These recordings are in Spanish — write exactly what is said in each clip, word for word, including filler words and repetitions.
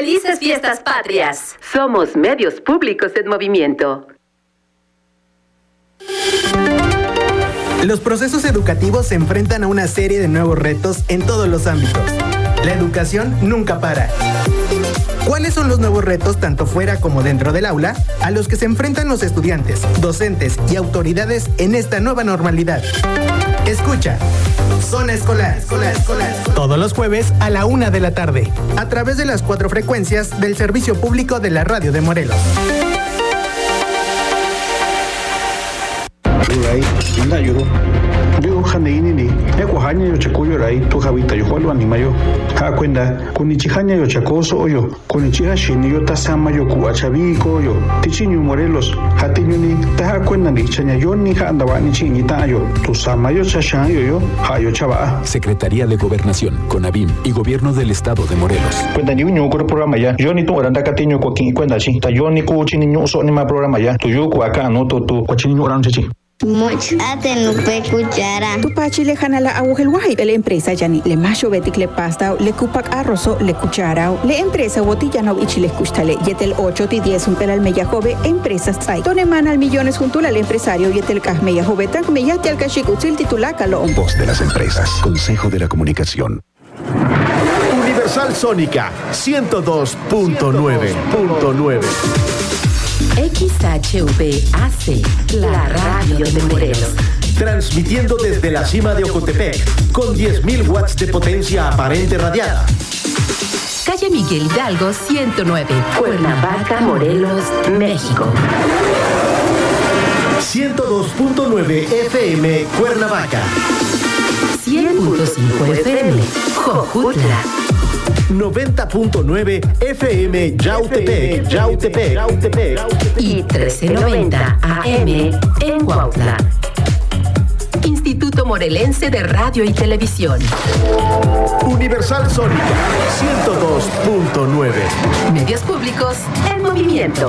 ¡Felices Fiestas Patrias! Somos Medios Públicos en Movimiento. Los procesos educativos se enfrentan a una serie de nuevos retos en todos los ámbitos. La educación nunca para. ¿Cuáles son los nuevos retos tanto fuera como dentro del aula a los que se enfrentan los estudiantes, docentes y autoridades en esta nueva normalidad? Escucha Zona Escolar, Escolar, Escolar, todos los jueves a la una de la tarde, a través de las cuatro frecuencias del Servicio Público de la Radio de Morelos. Anda yo, yo janeini ni, eko hanya yo chakuyo rai tu habita yo kwalo animayo, ha kwenda kunichi hanya yo chakoso oyo, kunichi hashini yo tasama yo kuachabiko yo, tichinyu Morelos, hatinyu ni taha kwenda ni chanya yo ni handawa ni chiñita yo, tu sama yo chashan yo yo, ha yo chava. Secretaría de Gobernación, CONAVIM y Gobierno del Estado de Morelos. Cuenta ni uño con programa ya, yo ni tu oranda catiño cuaquín cuenta chi, ta yo ni cuchini ñu so ni ma programa ya, tu yo cuaca no tu tu cuachini ñu oran chichi. Mucho atenupe cuchara. Tu pachi le jana la agujel guay. Le empresa yani le macho betik le pasta le cupac arrozo le cuchara. Le empresa botillano ichi le custale. Yetel ocho ti diez un pelal meya jove empresas sai. Tone manal millones junto al empresario yetel kaj meya jove tank meya tel kashikutzil titulaca lo. Voz de las empresas. Consejo de la Comunicación. Universal Sónica ciento dos punto nueve. X H V A C, la radio de Morelos. Transmitiendo desde la cima de Ocotepec, con diez mil watts de potencia aparente radiada. Calle Miguel Hidalgo ciento nueve, Cuernavaca, Morelos, México. ciento dos punto nueve F M, Cuernavaca. cien punto cinco F M, Jojutla. noventa punto nueve F M, Yautepec, Yautepec, Yautepec. Y trece noventa A M en Cuautla. Instituto Morelense de Radio y Televisión. Universal Sónica ciento dos punto nueve. Medios públicos en movimiento.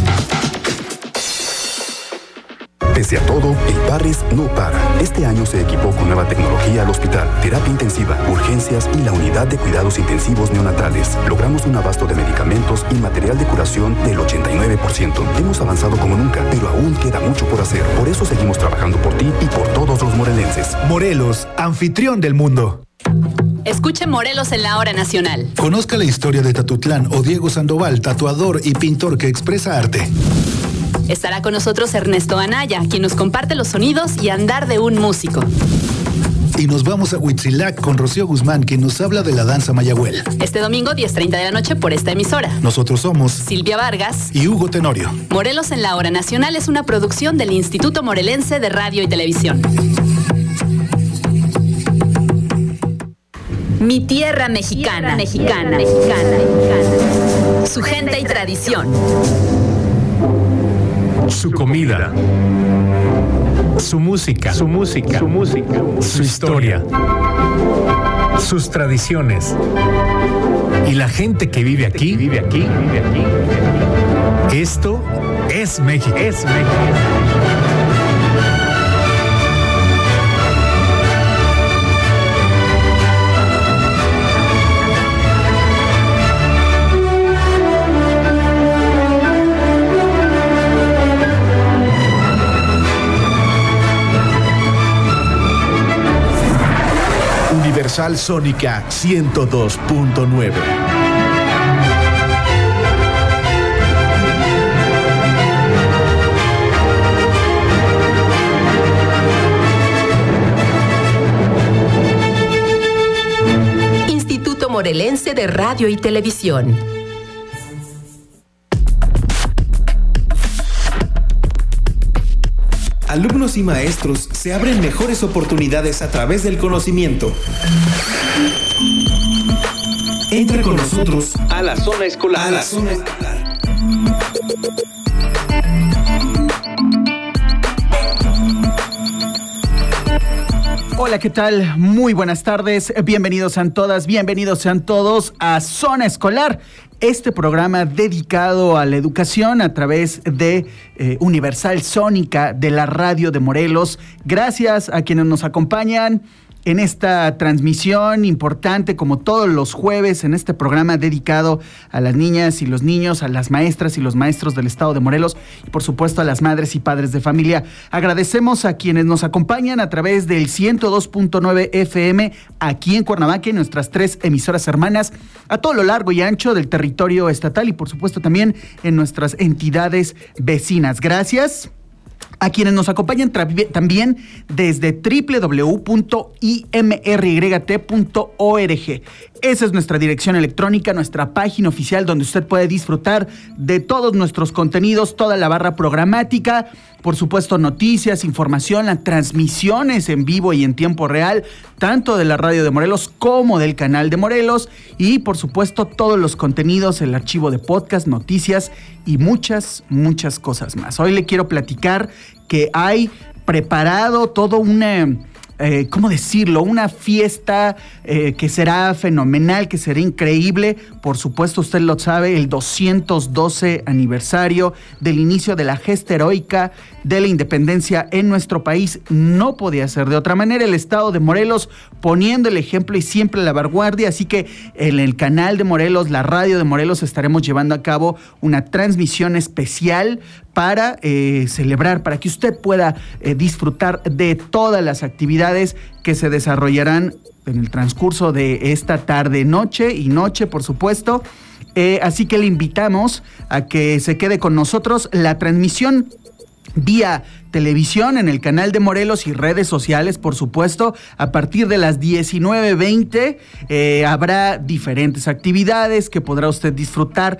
Pese a todo, el Parres no para. Este año se equipó con nueva tecnología al hospital, terapia intensiva, urgencias y la unidad de cuidados intensivos neonatales. Logramos un abasto de medicamentos y material de curación del ochenta y nueve por ciento. Hemos avanzado como nunca, pero aún queda mucho por hacer. Por eso seguimos trabajando por ti y por todos los morelenses. Morelos, anfitrión del mundo. Escuche Morelos en la hora nacional. Conozca la historia de Tatutlán o Diego Sandoval, tatuador y pintor que expresa arte. Estará con nosotros Ernesto Anaya, quien nos comparte los sonidos y andar de un músico. Y nos vamos a Huitzilac con Rocío Guzmán, quien nos habla de la danza mayagüel. Este domingo, diez treinta de la noche, por esta emisora. Nosotros somos Silvia Vargas y Hugo Tenorio. Morelos en la hora nacional es una producción del Instituto Morelense de Radio y Televisión. Mi tierra mexicana, mexicana, mexicana, mexicana. Su gente y tradición. Su comida, su música, su música, su música, su historia, sus tradiciones y la gente que vive aquí, vive aquí, vive aquí. Esto es México, es México. Universal Sónica ciento dos punto nueve. Instituto Morelense de Radio y Televisión. Alumnos y maestros se abren mejores oportunidades a través del conocimiento. Entra con nosotros a la zona escolar. A la zona escolar. Hola, ¿qué tal? Muy buenas tardes. Bienvenidos sean todas, bienvenidos sean todos a Zona Escolar, este programa dedicado a la educación a través de eh, Universal Sónica de la Radio de Morelos. Gracias a quienes nos acompañan en esta transmisión importante, como todos los jueves, en este programa dedicado a las niñas y los niños, a las maestras y los maestros del estado de Morelos y por supuesto a las madres y padres de familia. Agradecemos a quienes nos acompañan a través del ciento dos punto nueve F M aquí en Cuernavaca, en nuestras tres emisoras hermanas, a todo lo largo y ancho del territorio estatal y por supuesto también en nuestras entidades vecinas. Gracias a quienes nos acompañan tra- también desde doble u doble u doble u punto i m r y t punto org. Esa es nuestra dirección electrónica, nuestra página oficial donde usted puede disfrutar de todos nuestros contenidos, toda la barra programática, por supuesto noticias, información, las transmisiones en vivo y en tiempo real, tanto de la radio de Morelos como del canal de Morelos y por supuesto todos los contenidos, el archivo de podcast, noticias y muchas, muchas cosas más. Hoy le quiero platicar que hay preparado todo una... Eh, ¿cómo decirlo? Una fiesta eh, que será fenomenal, que será increíble. Por supuesto, usted lo sabe, el doscientos doce aniversario del inicio de la gesta heroica de la independencia en nuestro país. No podía ser de otra manera. El estado de Morelos poniendo el ejemplo y siempre la vanguardia. Así que en el canal de Morelos, la radio de Morelos, estaremos llevando a cabo una transmisión especial para eh, celebrar, para que usted pueda eh, disfrutar de todas las actividades que se desarrollarán en el transcurso de esta tarde, noche y noche, por supuesto. Eh, así que le invitamos a que se quede con nosotros. La transmisión vía televisión en el canal de Morelos y redes sociales, por supuesto, a partir de las diecinueve veinte eh, habrá diferentes actividades que podrá usted disfrutar,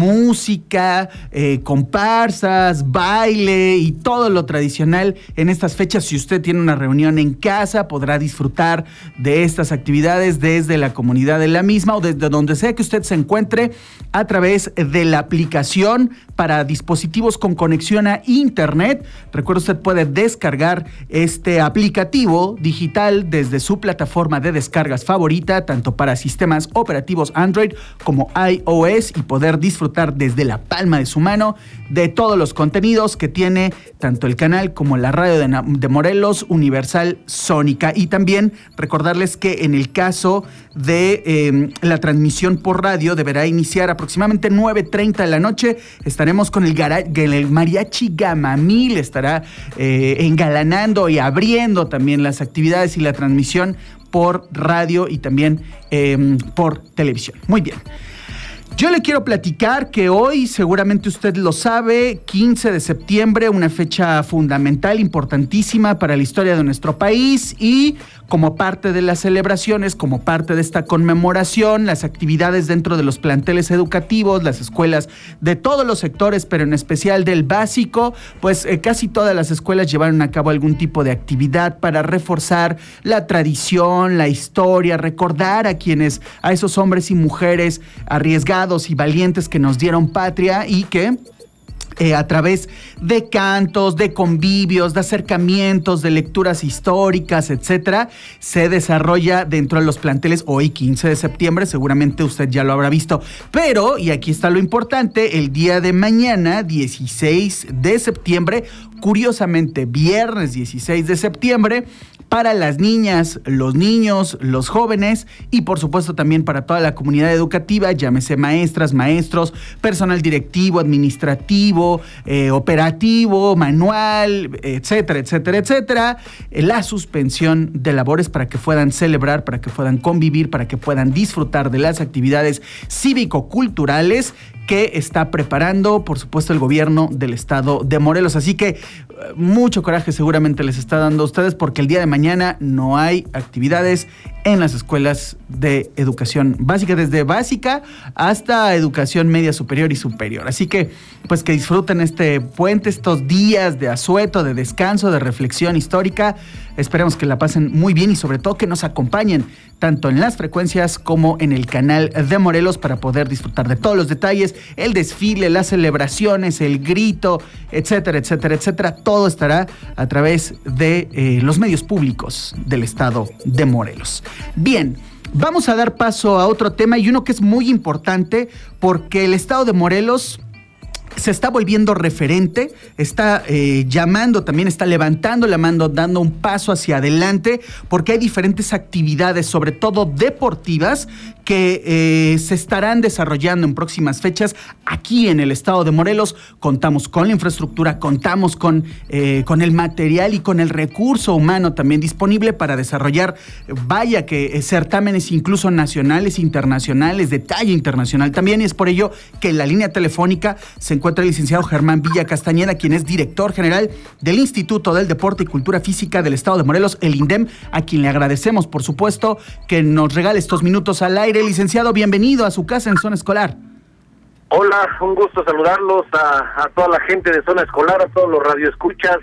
música, eh, comparsas, baile y todo lo tradicional en estas fechas. Si usted tiene una reunión en casa, podrá disfrutar de estas actividades desde la comunidad de la misma o desde donde sea que usted se encuentre a través de la aplicación para dispositivos con conexión a internet. Recuerde, usted puede descargar este aplicativo digital desde su plataforma de descargas favorita, tanto para sistemas operativos Android como iOS, y poder disfrutar desde la palma de su mano de todos los contenidos que tiene tanto el canal como la radio de, de Morelos Universal Sónica. Y también recordarles que en el caso de eh, la transmisión por radio deberá iniciar aproximadamente nueve treinta de la noche. Estaremos con el, gara- el mariachi Gamamil, estará eh, engalanando y abriendo también las actividades y la transmisión por radio y también eh, por televisión. Muy bien. Yo le quiero platicar que hoy, seguramente usted lo sabe, quince de septiembre, una fecha fundamental, importantísima para la historia de nuestro país, y como parte de las celebraciones, como parte de esta conmemoración, las actividades dentro de los planteles educativos, las escuelas de todos los sectores, pero en especial del básico, pues eh, casi todas las escuelas llevaron a cabo algún tipo de actividad para reforzar la tradición, la historia, recordar a quienes, a esos hombres y mujeres arriesgados y valientes que nos dieron patria y que Eh, a través de cantos, de convivios, de acercamientos, de lecturas históricas, etcétera, se desarrolla dentro de los planteles hoy, quince de septiembre, seguramente usted ya lo habrá visto, pero, y aquí está lo importante, el día de mañana, dieciséis de septiembre, curiosamente, viernes dieciséis de septiembre, para las niñas, los niños, los jóvenes y por supuesto también para toda la comunidad educativa, llámese maestras, maestros, personal directivo, administrativo, eh, operativo, manual, etcétera, etcétera, etcétera, eh, la suspensión de labores para que puedan celebrar, para que puedan convivir, para que puedan disfrutar de las actividades cívico-culturales que está preparando, por supuesto, el gobierno del estado de Morelos. Así que mucho coraje seguramente les está dando a ustedes, porque el día de mañana no hay actividades en las escuelas de educación básica, desde básica hasta educación media superior y superior. Así que, pues que disfruten este puente, estos días de asueto, de descanso, de reflexión histórica. Esperemos que la pasen muy bien y sobre todo que nos acompañen tanto en las frecuencias como en el canal de Morelos para poder disfrutar de todos los detalles, el desfile, las celebraciones, el grito, etcétera, etcétera, etcétera. Todo estará a través de eh, los medios públicos del estado de Morelos. Bien, vamos a dar paso a otro tema, y uno que es muy importante porque el estado de Morelos se está volviendo referente, está eh, llamando, también está levantando la mano, dando un paso hacia adelante, porque hay diferentes actividades, sobre todo deportivas, que eh, se estarán desarrollando en próximas fechas aquí en el estado de Morelos. Contamos con la infraestructura, contamos con, eh, con el material y con el recurso humano también disponible para desarrollar, vaya que eh, certámenes incluso nacionales, internacionales, de talla internacional también, y es por ello que en la línea telefónica se encuentra el licenciado Germán Villa Castañeda, quien es director general del Instituto del Deporte y Cultura Física del estado de Morelos, el INDEM, a quien le agradecemos, por supuesto, que nos regale estos minutos al aire. Licenciado, bienvenido a su casa en Zona Escolar. Hola, un gusto saludarlos a, a toda la gente de Zona Escolar, a todos los radioescuchas,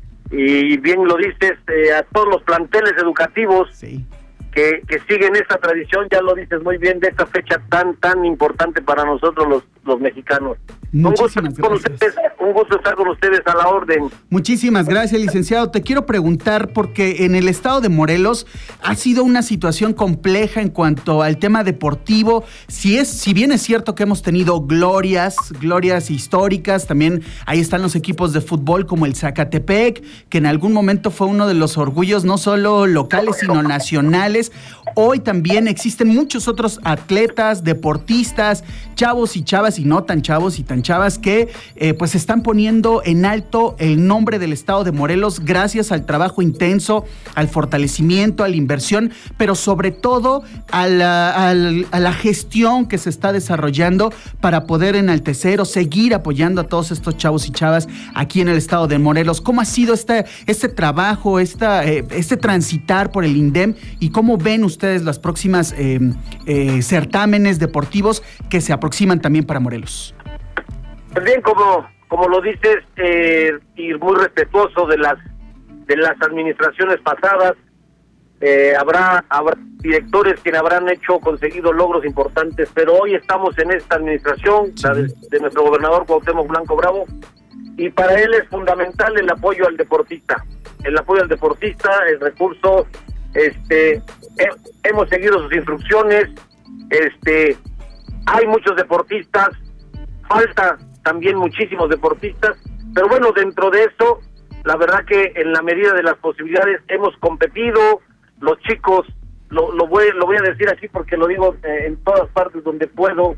y bien lo dices, eh, a todos los planteles educativos sí. que, que siguen esta tradición, ya lo dices muy bien, de esta fecha tan tan importante para nosotros los, los mexicanos. Un gusto, con ustedes, un gusto estar con ustedes a la orden. Muchísimas gracias, licenciado. Te quiero preguntar, porque en el estado de Morelos ha sido una situación compleja en cuanto al tema deportivo. Si es, si bien es cierto que hemos tenido glorias, glorias históricas, también ahí están los equipos de fútbol como el Zacatepec, que en algún momento fue uno de los orgullos no solo locales, sino nacionales. Hoy también existen muchos otros atletas, deportistas, chavos y chavas, y no tan chavos y tan chavas, que eh, pues están poniendo en alto el nombre del estado de Morelos gracias al trabajo intenso, al fortalecimiento, a la inversión, pero sobre todo a la, a la, a la gestión que se está desarrollando para poder enaltecer o seguir apoyando a todos estos chavos y chavas aquí en el estado de Morelos. ¿Cómo ha sido este, este trabajo, esta, eh, este transitar por el INDEM, y cómo ven ustedes las próximas eh, eh, certámenes deportivos que se aproximan también para Morelos? Pues bien, como como lo dices, eh, y muy respetuoso de las de las administraciones pasadas, eh, habrá habrá directores que habrán hecho conseguido logros importantes, pero hoy estamos en esta administración, sí. la de, de nuestro gobernador Cuauhtémoc Blanco Bravo, y para él es fundamental el apoyo al deportista, el apoyo al deportista, el recurso, este, he, hemos seguido sus instrucciones, este, hay muchos deportistas, falta también muchísimos deportistas, pero bueno, dentro de eso, la verdad que en la medida de las posibilidades hemos competido, los chicos, lo, lo voy lo voy a decir así porque lo digo eh, en todas partes donde puedo,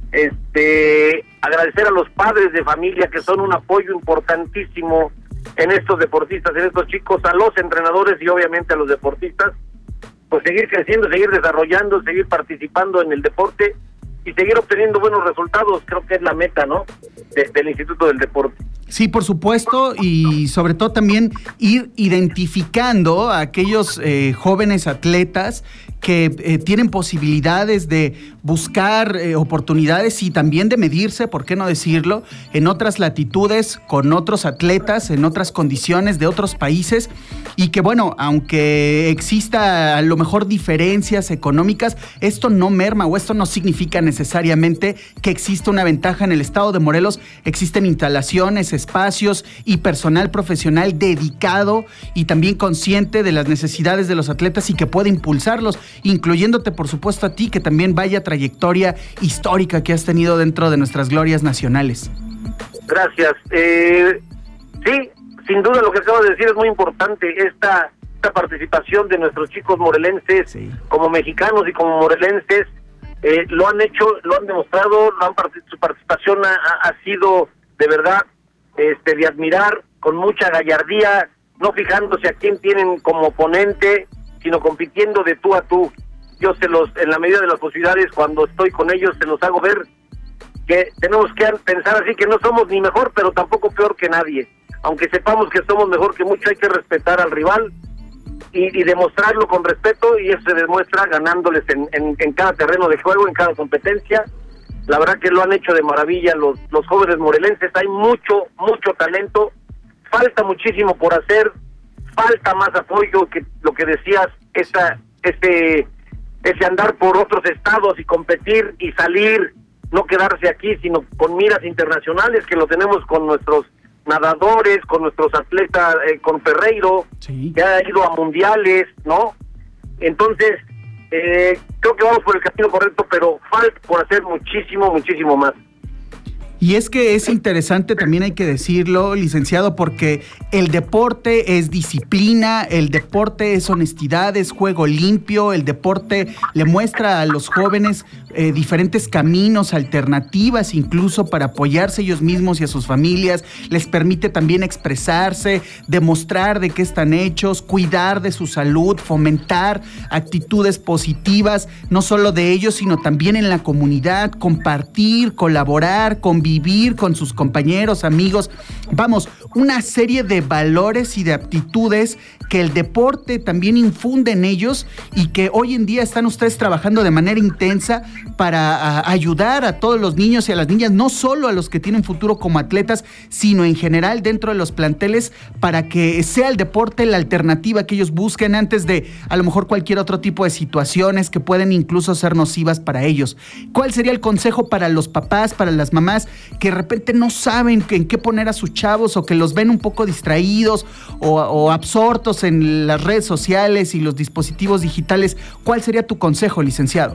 este, agradecer a los padres de familia que son un apoyo importantísimo en estos deportistas, en estos chicos, a los entrenadores y obviamente a los deportistas, pues seguir creciendo, seguir desarrollando, seguir participando en el deporte y seguir obteniendo buenos resultados, creo que es la meta, ¿no?, de, del Instituto del Deporte. Sí, por supuesto, y sobre todo también ir identificando a aquellos eh, jóvenes atletas que eh, tienen posibilidades de buscar eh, oportunidades y también de medirse, ¿por qué no decirlo?, en otras latitudes, con otros atletas, en otras condiciones de otros países, y que bueno, aunque exista a lo mejor diferencias económicas, esto no merma o esto no significa necesariamente que exista una ventaja. En el estado de Morelos existen instalaciones, espacios y personal profesional dedicado y también consciente de las necesidades de los atletas y que puede impulsarlos, incluyéndote por supuesto a ti, que también vaya trayectoria histórica que has tenido dentro de nuestras glorias nacionales. Gracias. Eh, sí, sin duda lo que acabo de decir es muy importante, esta, esta participación de nuestros chicos morelenses, sí. como mexicanos y como morelenses, eh, lo han hecho, lo han demostrado, lo han, su participación ha, ha sido de verdad este de admirar, con mucha gallardía, no fijándose a quién tienen como oponente, sino compitiendo de tú a tú. Yo se los, en la medida de las posibilidades, cuando estoy con ellos, se los hago ver que tenemos que pensar así, que no somos ni mejor, pero tampoco peor que nadie. Aunque sepamos que somos mejor que mucho, hay que respetar al rival y, y demostrarlo con respeto, y eso se demuestra ganándoles en, en, en cada terreno de juego, en cada competencia. La verdad que lo han hecho de maravilla los, los jóvenes morelenses, hay mucho, mucho talento, falta muchísimo por hacer, falta más apoyo, que lo que decías, esa, ese, ese andar por otros estados y competir y salir, no quedarse aquí, sino con miras internacionales, que lo tenemos con nuestros nadadores, con nuestros atletas, eh, con Ferreiro, sí. que ha ido a mundiales, ¿no? Entonces, eh, creo que vamos por el camino correcto, pero falta por hacer muchísimo, muchísimo más. Y es que es interesante, también hay que decirlo, licenciado, porque el deporte es disciplina, el deporte es honestidad, es juego limpio, el deporte le muestra a los jóvenes eh, diferentes caminos, alternativas incluso para apoyarse ellos mismos y a sus familias, les permite también expresarse, demostrar de qué están hechos, cuidar de su salud, fomentar actitudes positivas, no solo de ellos, sino también en la comunidad, compartir, colaborar, convivir vivir con sus compañeros, amigos, vamos, una serie de valores y de aptitudes que el deporte también infunde en ellos y que hoy en día están ustedes trabajando de manera intensa para a, ayudar a todos los niños y a las niñas, no solo a los que tienen futuro como atletas, sino en general dentro de los planteles, para que sea el deporte la alternativa que ellos busquen antes de a lo mejor cualquier otro tipo de situaciones que pueden incluso ser nocivas para ellos. ¿Cuál sería el consejo para los papás, para las mamás que de repente no saben en qué poner a sus chavos o que los ven un poco distraídos o, o absortos en las redes sociales y los dispositivos digitales? ¿Cuál sería tu consejo, licenciado?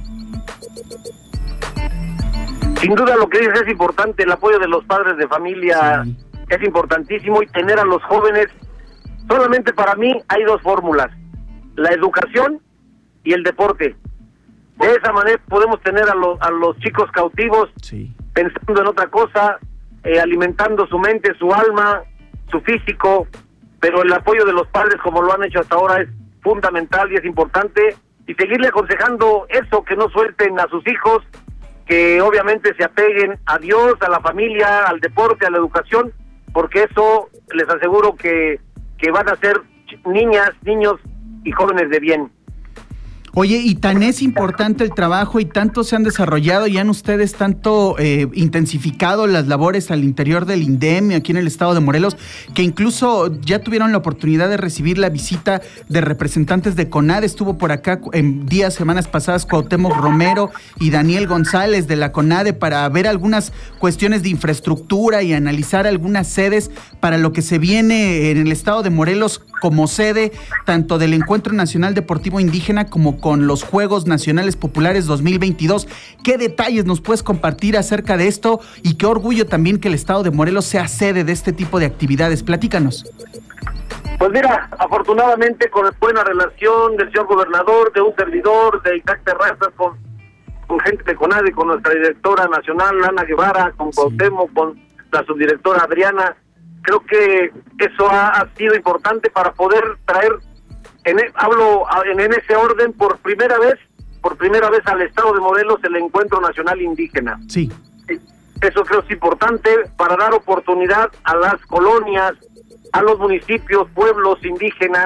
Sin duda lo que dices es importante, el apoyo de los padres de familia sí. es importantísimo, y tener a los jóvenes, solamente para mí hay dos fórmulas, la educación y el deporte. De esa manera podemos tener a los, a los chicos cautivos, sí. pensando en otra cosa, eh, alimentando su mente, su alma, su físico, pero el apoyo de los padres, como lo han hecho hasta ahora, es fundamental y es importante, y seguirle aconsejando eso, que no suelten a sus hijos, que obviamente se apeguen a Dios, a la familia, al deporte, a la educación, porque eso les aseguro que, que van a ser niñas, niños y jóvenes de bien. Oye, y tan es importante el trabajo y tanto se han desarrollado y han ustedes tanto eh, intensificado las labores al interior del INDEM aquí en el estado de Morelos, que incluso ya tuvieron la oportunidad de recibir la visita de representantes de CONADE. Estuvo por acá en días, semanas pasadas, Cuauhtémoc Romero y Daniel González de la CONADE para ver algunas cuestiones de infraestructura y analizar algunas sedes para lo que se viene en el estado de Morelos como sede tanto del Encuentro Nacional Deportivo Indígena como con los Juegos Nacionales Populares dos mil veintidós. ¿Qué detalles nos puedes compartir acerca de esto? Y qué orgullo también que el estado de Morelos sea sede de este tipo de actividades. Platícanos. Pues mira, afortunadamente con buena relación del señor gobernador, de un servidor, de Isaac Terrazas, con, con gente de CONADE, con nuestra directora nacional, Ana Guevara, con Cuauhtémoc, sí. con la subdirectora Adriana. Creo que eso ha, ha sido importante para poder traer, en, hablo en, en ese orden, por primera vez, por primera vez al estado de Morelos el Encuentro Nacional Indígena. Sí. Eso creo que es importante para dar oportunidad a las colonias, a los municipios, pueblos indígenas,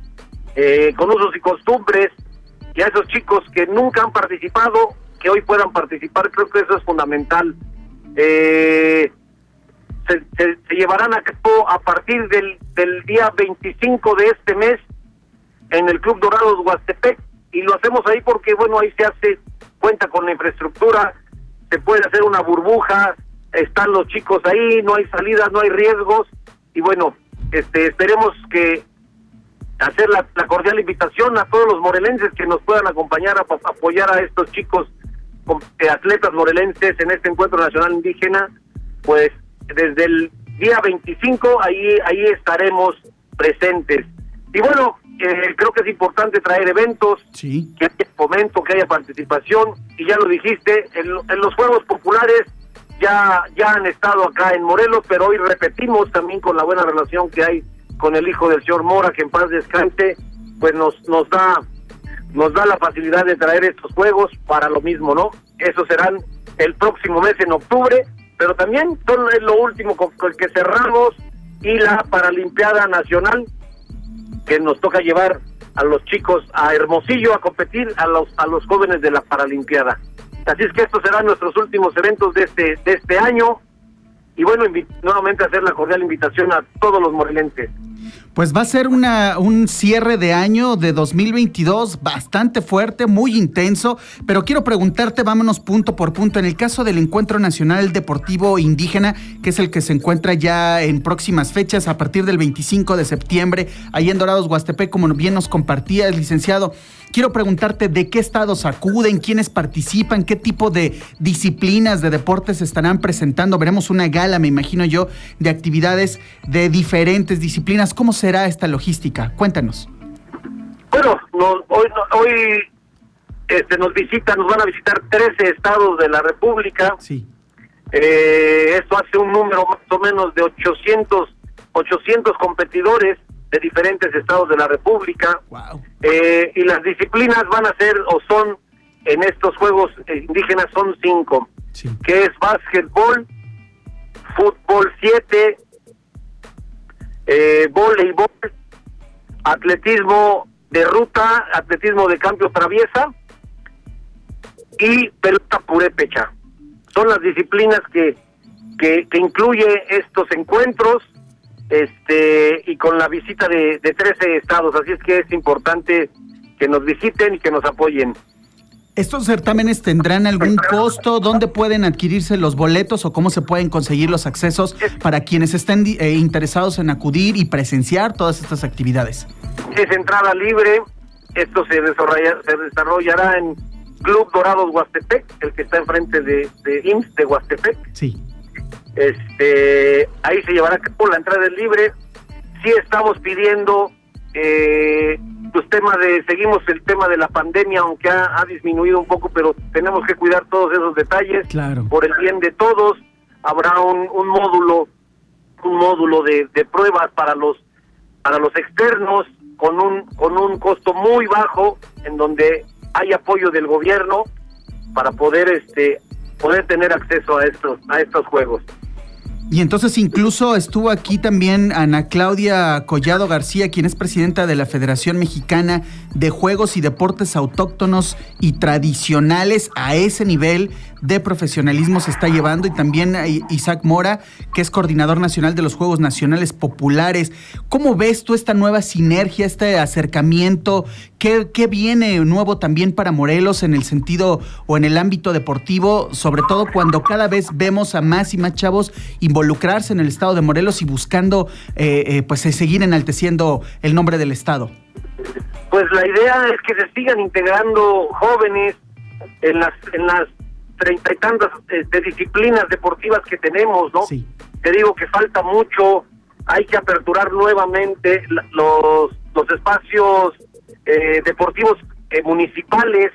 eh, con usos y costumbres, y a esos chicos que nunca han participado, que hoy puedan participar. Creo que eso es fundamental. Eh... Se, se, se llevarán a cabo a partir del, del día veinticinco de este mes en el Club Dorados Huastepec, y lo hacemos ahí porque, bueno, ahí se hace, cuenta con la infraestructura, se puede hacer una burbuja, están los chicos ahí, no hay salidas, no hay riesgos, y bueno, este esperemos que hacer la, la cordial invitación a todos los morelenses que nos puedan acompañar a, a apoyar a estos chicos eh, atletas morelenses en este Encuentro Nacional Indígena. Pues desde el día veinticinco ahí ahí estaremos presentes. Y bueno, eh, creo que es importante traer eventos, sí. que haya fomento, que haya participación, y ya lo dijiste, en, en los Juegos Populares ya ya han estado acá en Morelos, pero hoy repetimos también con la buena relación que hay con el hijo del señor Mora, que en paz descanse, pues nos nos da nos da la facilidad de traer estos juegos para lo mismo, ¿no? Esos serán el próximo mes en octubre, pero también son lo último con el que cerramos, y la Paralimpiada Nacional, que nos toca llevar a los chicos a Hermosillo a competir, a los a los jóvenes de la Paralimpiada. Así es que estos serán nuestros últimos eventos de este de este año, y bueno, invi- nuevamente hacer la cordial invitación a todos los morelenses. Pues va a ser una, un cierre de año de dos mil veintidós bastante fuerte, muy intenso, pero quiero preguntarte, vámonos punto por punto, en el caso del Encuentro Nacional Deportivo Indígena, que es el que se encuentra ya en próximas fechas, a partir del veinticinco de septiembre, ahí en Dorados, Huastepec, como bien nos compartía el licenciado, quiero preguntarte de qué estados acuden, quiénes participan, qué tipo de disciplinas de deportes estarán presentando. Veremos una gala, me imagino yo, de actividades de diferentes disciplinas. ¿Cómo será esta logística? Cuéntanos. Bueno, no, hoy, no, hoy este, nos visitan, nos van a visitar trece estados de la República. Sí. Eh, esto hace un número más o menos de ochocientos competidores de diferentes estados de la República. Wow. Eh, y las disciplinas van a ser, o son, en estos Juegos Indígenas son cinco, sí. que es básquetbol, fútbol siete, eh, voleibol, atletismo de ruta, atletismo de campo traviesa y pelota purépecha. Son las disciplinas que, que, que incluye estos encuentros, este y con la visita de, de trece estados, así es que es importante que nos visiten y que nos apoyen. ¿Estos certámenes tendrán algún costo? ¿Dónde pueden adquirirse los boletos o cómo se pueden conseguir los accesos para quienes estén eh, interesados en acudir y presenciar todas estas actividades? Es entrada libre, esto se, desarrolla, se desarrollará en Club Dorados Huastepec, el que está enfrente de, de I M S S de Huastepec. Sí. Este, ahí se llevará a cabo, la entrada es libre. Sí estamos pidiendo, eh, pues tema de, seguimos el tema de la pandemia, aunque ha, ha disminuido un poco, pero tenemos que cuidar todos esos detalles, claro, por el bien de todos. Habrá un, un módulo, un módulo de, de pruebas para los, para los externos, con un, con un costo muy bajo, en donde hay apoyo del gobierno para poder, este, poder tener acceso a estos, a estos juegos. Y entonces incluso estuvo aquí también Ana Claudia Collado García, quien es presidenta de la Federación Mexicana de Juegos y Deportes Autóctonos y Tradicionales. A ese nivel de profesionalismo se está llevando, y también Isaac Mora, que es coordinador nacional de los Juegos Nacionales Populares. ¿Cómo ves tú esta nueva sinergia, este acercamiento? ¿Qué, qué viene nuevo también para Morelos en el sentido o en el ámbito deportivo, sobre todo cuando cada vez vemos a más y más chavos involucrarse en el estado de Morelos y buscando eh, eh, pues seguir enalteciendo el nombre del estado? Pues la idea es que se sigan integrando jóvenes en las en las treinta y tantas este, disciplinas deportivas que tenemos, ¿no? Sí. Te digo que falta mucho, hay que aperturar nuevamente la, los los espacios eh, deportivos eh, municipales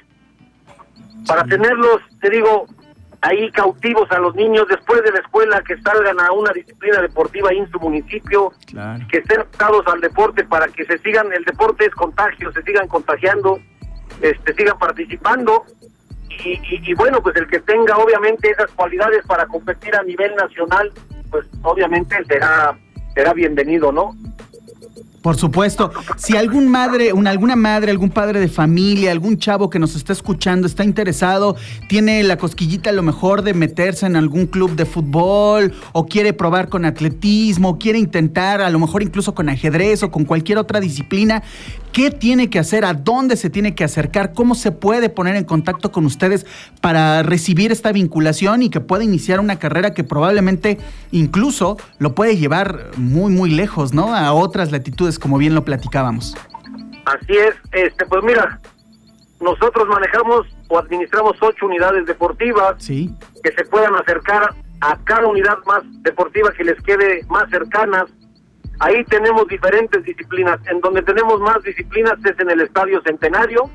para sí. tenerlos, te digo, ahí cautivos a los niños después de la escuela, que salgan a una disciplina deportiva ahí en su municipio, claro. que estén adaptados al deporte para que se sigan, el deporte es contagio, se sigan contagiando, este sigan participando y, y, y bueno, pues el que tenga obviamente esas cualidades para competir a nivel nacional, pues obviamente será será bienvenido, ¿no? Por supuesto. Si algún madre, una, alguna madre, algún padre de familia, algún chavo que nos está escuchando está interesado, tiene la cosquillita a lo mejor de meterse en algún club de fútbol, o quiere probar con atletismo, quiere intentar a lo mejor incluso con ajedrez o con cualquier otra disciplina, ¿qué tiene que hacer? ¿A dónde se tiene que acercar? ¿Cómo se puede poner en contacto con ustedes para recibir esta vinculación y que pueda iniciar una carrera que probablemente incluso lo puede llevar muy, muy lejos, ¿no? A otras latitudes, como bien lo platicábamos. Así es, este, pues mira, nosotros manejamos o administramos ocho unidades deportivas, sí, que se puedan acercar a cada unidad más deportiva que les quede más cercanas. Ahí tenemos diferentes disciplinas. En donde tenemos más disciplinas es en el Estadio Centenario,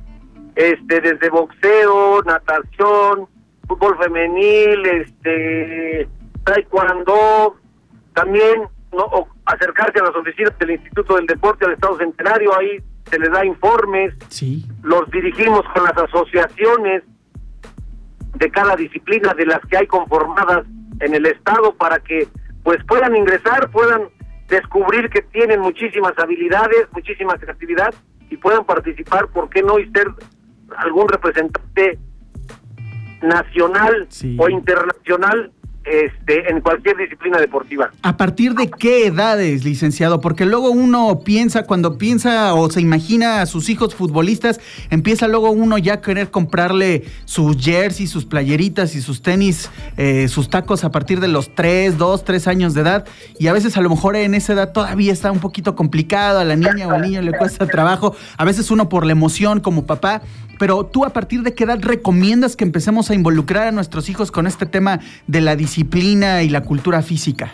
este, desde boxeo, natación, fútbol femenil, este, taekwondo, también no o acercarse a las oficinas del Instituto del Deporte al Estado Centenario, ahí se les da informes, sí, los dirigimos con las asociaciones de cada disciplina de las que hay conformadas en el estado para que pues puedan ingresar, puedan descubrir que tienen muchísimas habilidades, muchísima creatividad y puedan participar, ¿por qué no? Y ser algún representante nacional, sí, o internacional este, en cualquier disciplina deportiva. ¿A partir de qué edades, licenciado? Porque luego uno piensa, cuando piensa o se imagina a sus hijos futbolistas, empieza luego uno ya a querer comprarle sus jerseys, sus playeritas y sus tenis, eh, sus tacos a partir de los tres, dos, tres años de edad, y a veces a lo mejor en esa edad todavía está un poquito complicado, a la niña o al niño le cuesta trabajo, a veces uno por la emoción como papá. Pero tú, ¿a partir de qué edad recomiendas que empecemos a involucrar a nuestros hijos con este tema de la disciplina y la cultura física?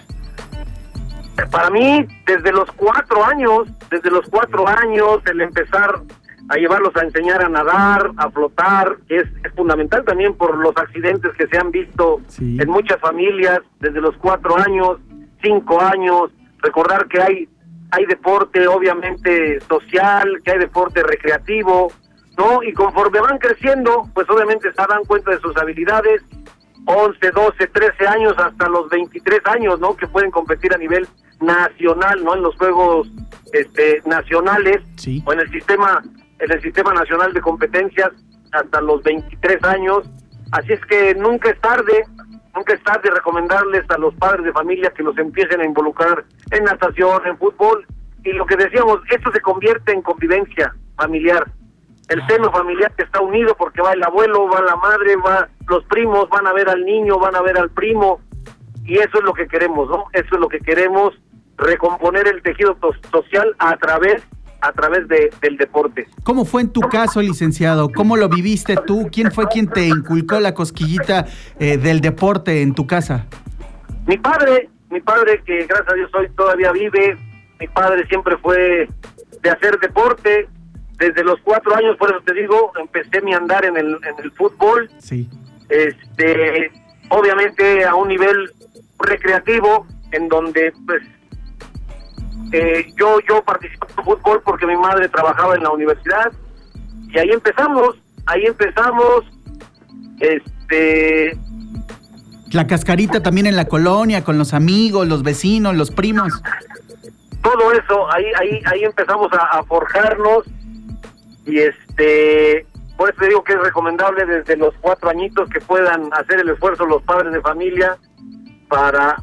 Para mí, desde los cuatro años, desde los cuatro años, el empezar a llevarlos a enseñar a nadar, a flotar, que es, es fundamental también por los accidentes que se han visto sí. en muchas familias, desde los cuatro años, cinco años, recordar que hay, hay deporte obviamente social, que hay deporte recreativo, ¿no? Y conforme van creciendo, pues obviamente se dan cuenta de sus habilidades, once, doce, trece años, hasta los veintitrés años, ¿no? Que pueden competir a nivel nacional, ¿no? En los juegos este, nacionales, sí. o en el sistema, en el sistema nacional de competencias, hasta los veintitrés años. Así es que nunca es tarde, nunca es tarde recomendarles a los padres de familia que los empiecen a involucrar en natación, en fútbol, y lo que decíamos, esto se convierte en convivencia familiar. El seno familiar que está unido porque va el abuelo, va la madre, va los primos, van a ver al niño, van a ver al primo, y eso es lo que queremos, ¿no? Eso es lo que queremos, recomponer el tejido social a través a través de, del deporte. ¿Cómo fue en tu caso, licenciado? ¿Cómo lo viviste tú? ¿Quién fue quien te inculcó la cosquillita eh, del deporte en tu casa? Mi padre, mi padre que gracias a Dios hoy todavía vive. Mi padre siempre fue de hacer deporte. Desde los cuatro años, por eso te digo, empecé mi andar en el, en el fútbol. Sí. Este, obviamente a un nivel recreativo, en donde pues eh, yo yo participé en fútbol porque mi madre trabajaba en la universidad, y ahí empezamos, ahí empezamos, este... La cascarita también en la colonia, con los amigos, los vecinos, los primos. Todo eso, ahí ahí ahí empezamos a, a forjarnos. Y este, por eso te digo que es recomendable desde los cuatro añitos que puedan hacer el esfuerzo los padres de familia para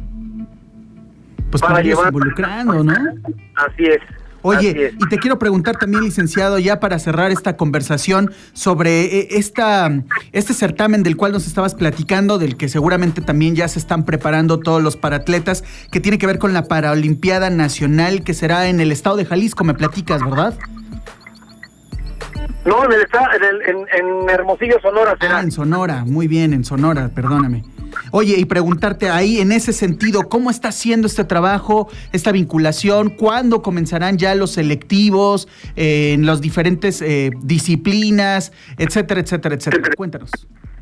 pues para llevar involucrando, ¿no? Así es. Oye, así es. Y te quiero preguntar también, licenciado, ya para cerrar esta conversación sobre esta este certamen del cual nos estabas platicando, del que seguramente también ya se están preparando todos los paratletas, que tiene que ver con la Paralimpiada Nacional, que será en el estado de Jalisco, me platicas, ¿verdad? No, en el en, el, en, en Hermosillo, Sonora será. Ah, en Sonora, muy bien, en Sonora, perdóname. Oye, y preguntarte ahí, en ese sentido, ¿cómo está haciendo este trabajo, esta vinculación? ¿Cuándo comenzarán ya los selectivos eh, en las diferentes eh, disciplinas, etcétera, etcétera, etcétera? Cuéntanos.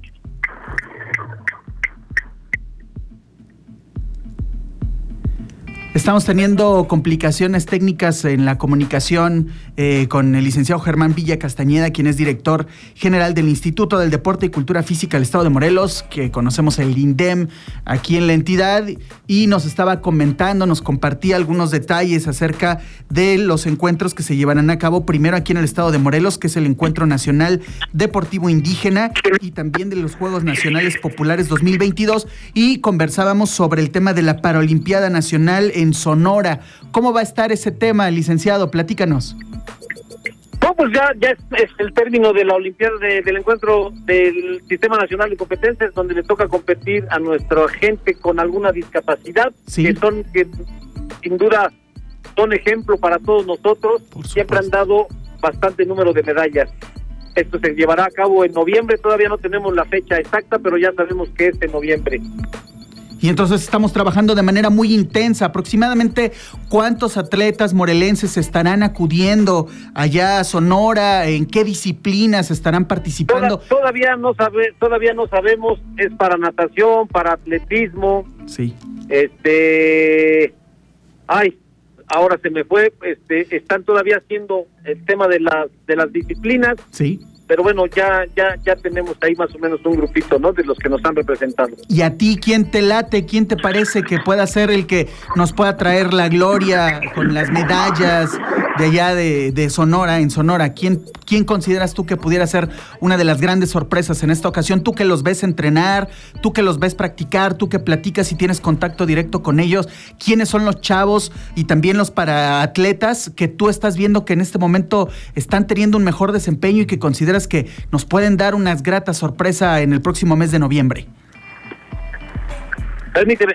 Estamos teniendo complicaciones técnicas en la comunicación eh, con el licenciado Germán Villa Castañeda, quien es director general del Instituto del Deporte y Cultura Física del Estado de Morelos, que conocemos el INDEM aquí en la entidad, y nos estaba comentando, nos compartía algunos detalles acerca de los encuentros que se llevarán a cabo primero aquí en el Estado de Morelos, que es el Encuentro Nacional Deportivo Indígena, y también de los Juegos Nacionales Populares dos mil veintidós, y conversábamos sobre el tema de la Paralimpiada Nacional en Sonora. ¿Cómo va a estar ese tema, licenciado? Platícanos. No, pues ya, ya es, es el término de la Olimpiada, de, del encuentro del Sistema Nacional de Competencias, donde le toca competir a nuestra gente con alguna discapacidad, sí. que son, que sin duda son ejemplo para todos nosotros, siempre han dado bastante número de medallas. Esto se llevará a cabo en noviembre, todavía no tenemos la fecha exacta, pero ya sabemos que es en noviembre. Y entonces estamos trabajando de manera muy intensa. Aproximadamente, ¿cuántos atletas morelenses estarán acudiendo allá a Sonora? ¿En qué disciplinas estarán participando? Todavía no sabe, todavía no sabemos. Es para natación, para atletismo. Sí. Este, ay, ahora se me fue. Este, están todavía haciendo el tema de las de las disciplinas. Sí. Pero bueno, ya ya ya tenemos ahí más o menos un grupito, ¿no? De los que nos han representado. ¿Y a ti quién te late? ¿Quién te parece que pueda ser el que nos pueda traer la gloria con las medallas de allá de, de Sonora, en Sonora. ¿Quién, ¿Quién consideras tú que pudiera ser una de las grandes sorpresas en esta ocasión? Tú que los ves entrenar, tú que los ves practicar, tú que platicas y tienes contacto directo con ellos. ¿Quiénes son los chavos y también los paraatletas que tú estás viendo que en este momento están teniendo un mejor desempeño y que consideras que nos pueden dar unas gratas sorpresas en el próximo mes de noviembre? Permíteme.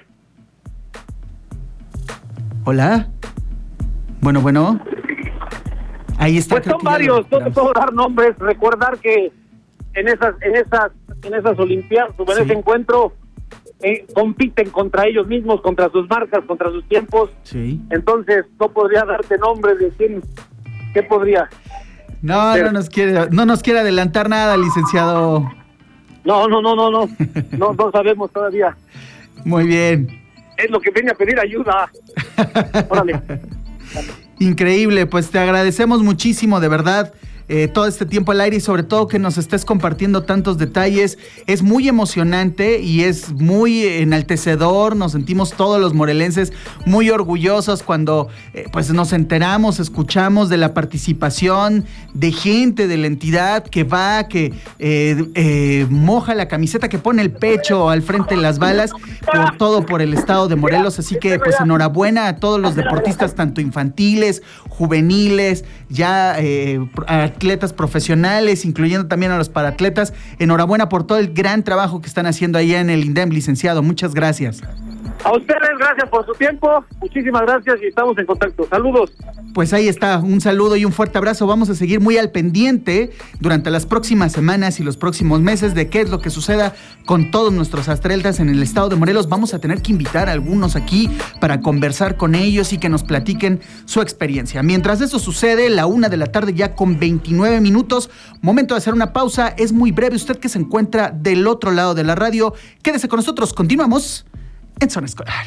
Hola. Bueno, bueno. Ahí está. Pues son varios, no te puedo dar nombres. Recordar que en esas, en esas, en esas Olimpiadas, en sí. ese encuentro, eh, compiten contra ellos mismos, contra sus marcas, contra sus tiempos. Sí. Entonces no podría darte nombres de quién, qué podría. No, ser. no nos quiere, no nos quiere adelantar nada, licenciado. No, no, no, no, no, no, no sabemos todavía. Muy bien. Es lo que viene a pedir ayuda. Órale. Increíble, pues te agradecemos muchísimo, de verdad, eh, todo este tiempo al aire y sobre todo que nos estés compartiendo tantos detalles. Es muy emocionante y es muy enaltecedor. Nos sentimos todos los morelenses muy orgullosos cuando eh, pues nos enteramos, escuchamos de la participación de gente de la entidad que va, que eh, eh, moja la camiseta, que pone el pecho al frente de las balas, por todo por el estado de Morelos. Así que pues enhorabuena a todos los deportistas, tanto infantiles, juveniles, ya eh, atletas profesionales, incluyendo también a los paratletas. Enhorabuena por todo el gran trabajo que están haciendo allá en el INDEM, licenciado. Muchas gracias. A ustedes, gracias por su tiempo. Muchísimas gracias y estamos en contacto. Saludos. Pues ahí está, un saludo y un fuerte abrazo. Vamos a seguir muy al pendiente durante las próximas semanas y los próximos meses de qué es lo que suceda con todos nuestros atletas en el estado de Morelos. Vamos a tener que invitar a algunos aquí para conversar con ellos y que nos platiquen su experiencia. Mientras eso sucede, la una de la tarde ya con veintinueve minutos, momento de hacer una pausa. Es muy breve. Usted que se encuentra del otro lado de la radio, quédese con nosotros. Continuamos en Zona Escolar.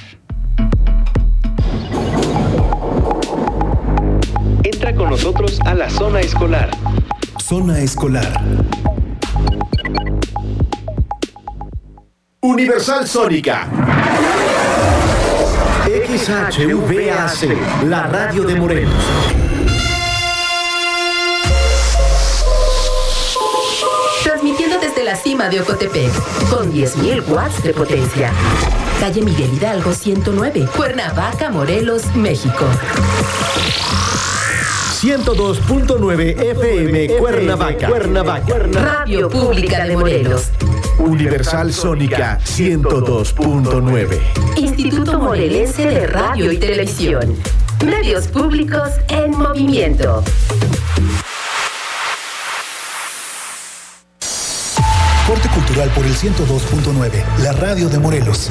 Entra con nosotros a la Zona Escolar. Zona Escolar. Universal Sónica. X H V A C, la radio de Morelos. Transmitiendo desde la cima de Ocotepec, con diez mil watts de potencia. Calle Miguel Hidalgo ciento nueve, Cuernavaca, Morelos, México. ciento dos punto nueve F M, Cuernavaca, Cuernavaca. Radio Pública de Morelos. Universal Sónica ciento dos punto nueve. Instituto Morelense de Radio y Televisión. Medios públicos en movimiento. Corte cultural por el ciento dos punto nueve, la radio de Morelos.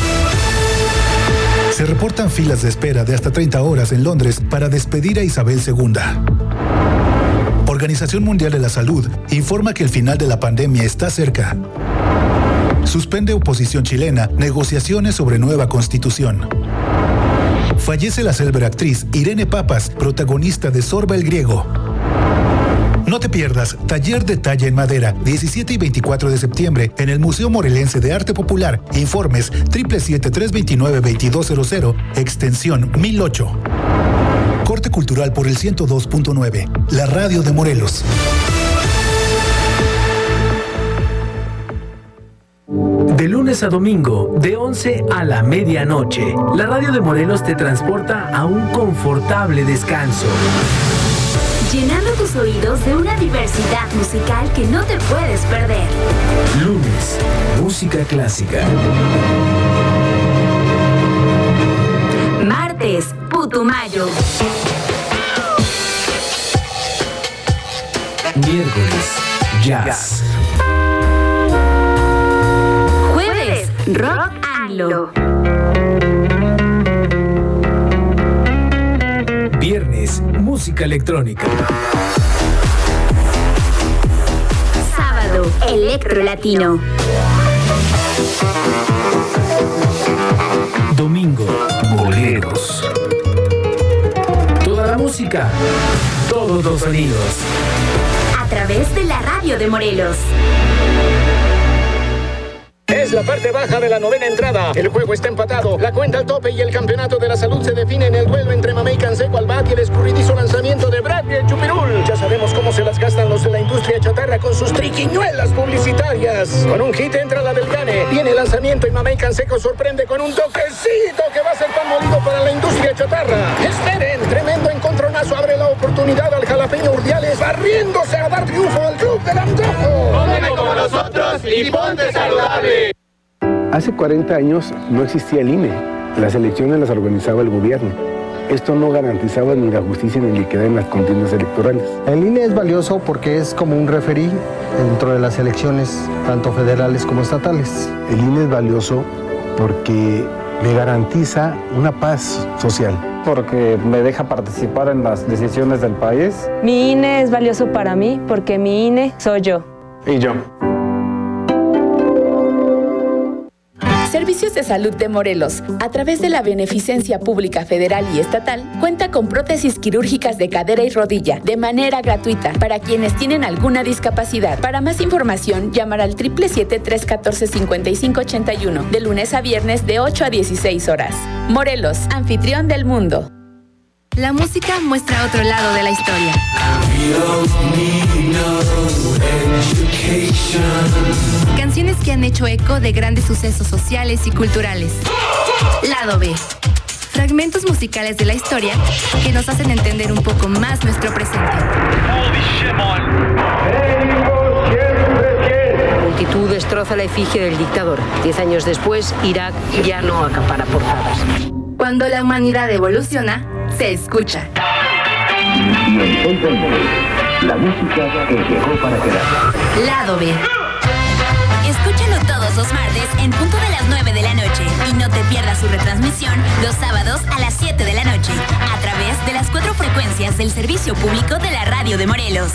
Se reportan filas de espera de hasta treinta horas en Londres para despedir a Isabel segunda. Organización Mundial de la Salud informa que el final de la pandemia está cerca. Suspende oposición chilena negociaciones sobre nueva constitución. Fallece la célebre actriz Irene Papas, protagonista de Sorba el Griego. No te pierdas Taller de Talla en Madera, diecisiete y veinticuatro de septiembre, en el Museo Morelense de Arte Popular. Informes siete siete siete, tres dos nueve, veintidós cero cero, extensión mil ocho. Corte cultural por el ciento dos punto nueve, la radio de Morelos. De lunes a domingo, de once a la medianoche, la radio de Morelos te transporta a un confortable descanso. Llenando tus oídos de una diversidad musical que no te puedes perder. Lunes, música clásica. Martes, Putumayo. Miércoles, jazz. Jueves, rock anglo. Viernes, música electrónica. Sábado, electro latino. Domingo, boleros. Toda la música, todos los sonidos. A través de la radio de Morelos. Es la parte baja de la novena entrada. El juego está empatado, la cuenta al tope y el campeonato de la salud se define en el duelo entre Mamey Canseco al bat y el escurridizo lanzamiento de Bradley Chupirul. Ya sabemos cómo se las gastan los de la industria chatarra con sus triquiñuelas publicitarias. Con un hit entra la del Cane, viene el lanzamiento y Mamey Canseco sorprende con un toquecito que va a ser pan molido para la industria chatarra. Esperen, tremendo encontronazo abre la oportunidad al jalapeño Urdiales, barriéndose a dar triunfo al club del antojo. Cómeme como nosotros y ponte saludable. Hace cuarenta años no existía el I N E. Las elecciones las organizaba el gobierno. Esto no garantizaba ni la justicia ni la equidad en las contiendas electorales. El I N E es valioso porque es como un referí dentro de las elecciones, tanto federales como estatales. El I N E es valioso porque me garantiza una paz social. Porque me deja participar en las decisiones del país. Mi I N E es valioso para mí porque mi I N E soy yo. Y yo. Servicios de Salud de Morelos, a través de la Beneficencia Pública Federal y Estatal, cuenta con prótesis quirúrgicas de cadera y rodilla de manera gratuita para quienes tienen alguna discapacidad. Para más información, llamar al siete siete siete, tres uno cuatro, cinco cinco ocho uno, de lunes a viernes de ocho a dieciséis horas. Morelos, anfitrión del mundo. La música muestra otro lado de la historia. Canciones que han hecho eco de grandes sucesos sociales y culturales. Lado B. Fragmentos musicales de la historia que nos hacen entender un poco más nuestro presente. La multitud destroza la efigie del dictador. Diez años después, Irak ya no acapara portadas. Cuando la humanidad evoluciona, se escucha. Y entonces, la música que llegó para quedarse. Lado B. Escúchalo todos los martes en punto de las nueve de la noche y no te pierdas su retransmisión los sábados a las siete de la noche a través de las cuatro frecuencias del servicio público de la radio de Morelos.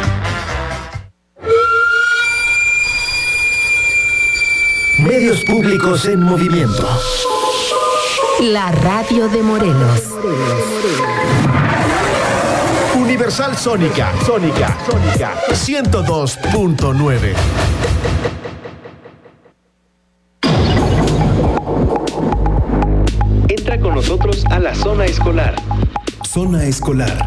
Medios públicos en movimiento. La radio de Morelos. Universal Sónica, Sónica, Sónica, ciento dos punto nueve. Entra con nosotros a la zona escolar. Zona escolar.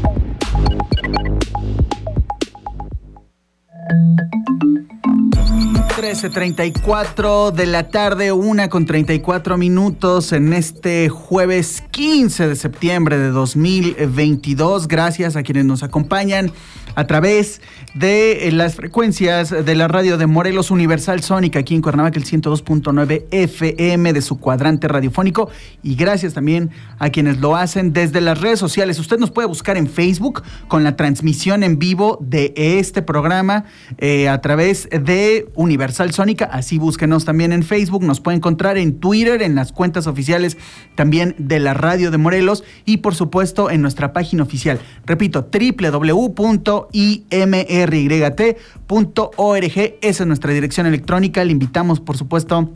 trece treinta y cuatro de la tarde, una con treinta y cuatro minutos en este jueves quince de septiembre de dos mil veintidós. Gracias a quienes nos acompañan a través de las frecuencias de la radio de Morelos Universal Sónica, aquí en Cuernavaca, el ciento dos punto nueve F M de su cuadrante radiofónico. Y gracias también a quienes lo hacen desde las redes sociales. Usted nos puede buscar en Facebook con la transmisión en vivo de este programa eh, a través de Universal Sónica. Así búsquenos también en Facebook. Nos puede encontrar en Twitter, en las cuentas oficiales también de la radio de Morelos y por supuesto en nuestra página oficial. Repito, doble u doble u doble u punto i m r y t punto org. Esa es nuestra dirección electrónica. Le invitamos, por supuesto,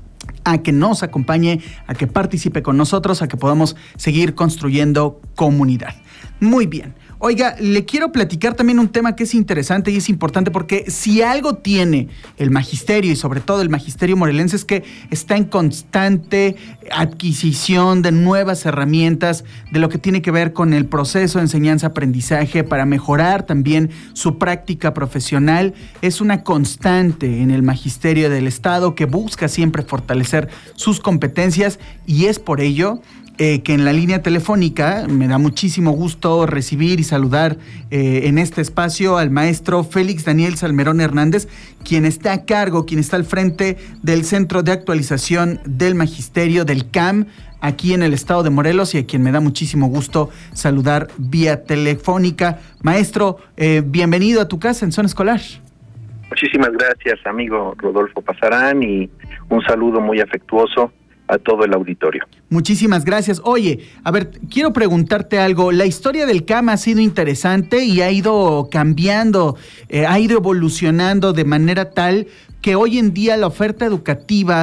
a que nos acompañe, a que participe con nosotros, a que podamos seguir construyendo comunidad. Muy bien. Oiga, le quiero platicar también un tema que es interesante y es importante porque si algo tiene el magisterio y sobre todo el magisterio morelense es que está en constante adquisición de nuevas herramientas de lo que tiene que ver con el proceso de enseñanza-aprendizaje para mejorar también su práctica profesional. Es una constante en el magisterio del Estado que busca siempre fortalecer sus competencias y es por ello Eh, que en la línea telefónica me da muchísimo gusto recibir y saludar eh, en este espacio al maestro Félix Daniel Salmerón Hernández, quien está a cargo, quien está al frente del Centro de Actualización del Magisterio, del C A M, aquí en el estado de Morelos y a quien me da muchísimo gusto saludar vía telefónica. Maestro, eh, bienvenido a tu casa en Zona Escolar. Muchísimas gracias, amigo Rodolfo Pasarán, y un saludo muy afectuoso a todo el auditorio. Muchísimas gracias. Oye, a ver, quiero preguntarte algo. La historia del C A M ha sido interesante y ha ido cambiando, eh, ha ido evolucionando de manera tal que hoy en día la oferta educativa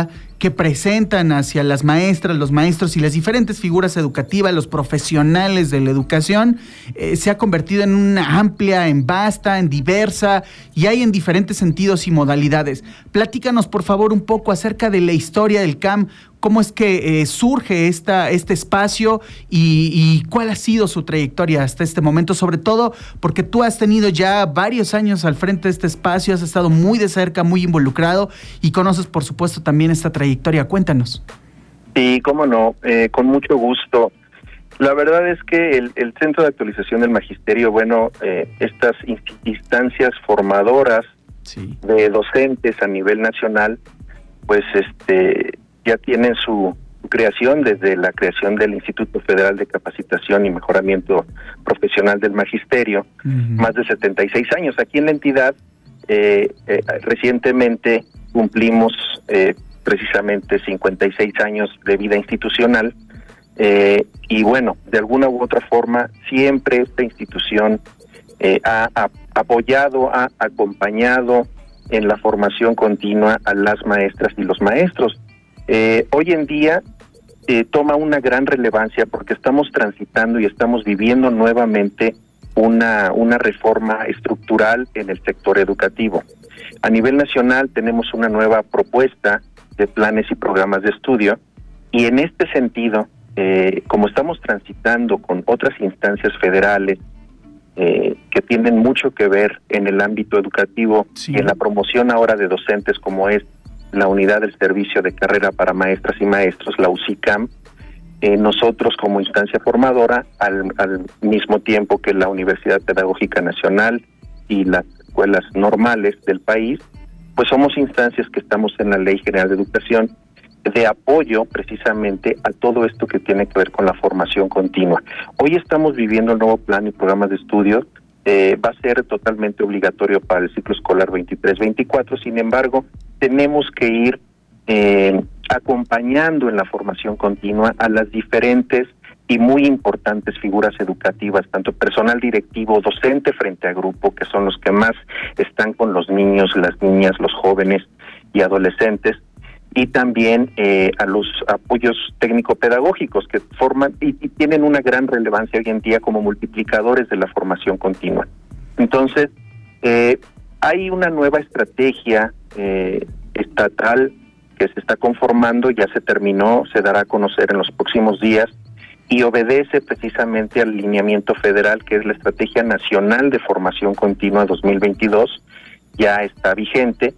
que presentan hacia las maestras, los maestros y las diferentes figuras educativas, los profesionales de la educación, eh, se ha convertido en una amplia, en vasta, en diversa, y hay en diferentes sentidos y modalidades. Platícanos, por favor, un poco acerca de la historia del C A M, cómo es que eh, surge esta, este espacio y, y cuál ha sido su trayectoria hasta este momento, sobre todo porque tú has tenido ya varios años al frente de este espacio, has estado muy de cerca, muy involucrado y conoces, por supuesto, también esta trayectoria. Cuéntanos. Sí, cómo no, eh, con mucho gusto. La verdad es que el, el Centro de Actualización del Magisterio, bueno, eh, estas instancias formadoras sí. de docentes a nivel nacional, pues este ya tienen su creación desde la creación del Instituto Federal de Capacitación y Mejoramiento Profesional del Magisterio, uh-huh. más de setenta y seis años. Aquí en la entidad, eh, eh, recientemente cumplimos eh, precisamente cincuenta y seis años de vida institucional, eh, y bueno, de alguna u otra forma, siempre esta institución eh, ha, ha apoyado, ha acompañado en la formación continua a las maestras y los maestros. Eh, hoy en día eh, toma una gran relevancia porque estamos transitando y estamos viviendo nuevamente una, una reforma estructural en el sector educativo. A nivel nacional tenemos una nueva propuesta de planes y programas de estudio, y en este sentido, eh, como estamos transitando con otras instancias federales eh, que tienen mucho que ver en el ámbito educativo sí. y en la promoción ahora de docentes, como es la Unidad del Servicio de Carrera para Maestras y Maestros, la U C I C A M, eh, nosotros como instancia formadora, al, al mismo tiempo que la Universidad Pedagógica Nacional y las escuelas normales del país, pues somos instancias que estamos en la Ley General de Educación de apoyo precisamente a todo esto que tiene que ver con la formación continua. Hoy estamos viviendo el nuevo plan y programas de estudio. Eh, va a ser totalmente obligatorio para el ciclo escolar veintitrés veinticuatro, sin embargo, tenemos que ir eh, acompañando en la formación continua a las diferentes y muy importantes figuras educativas, tanto personal directivo, docente frente a grupo, que son los que más están con los niños, las niñas, los jóvenes y adolescentes, y también eh, a los apoyos técnico-pedagógicos que forman y, y tienen una gran relevancia hoy en día como multiplicadores de la formación continua. Entonces, eh, hay una nueva estrategia eh, estatal que se está conformando, ya se terminó, se dará a conocer en los próximos días, y obedece precisamente al lineamiento federal, que es la Estrategia Nacional de Formación Continua dos mil veintidós, ya está vigente,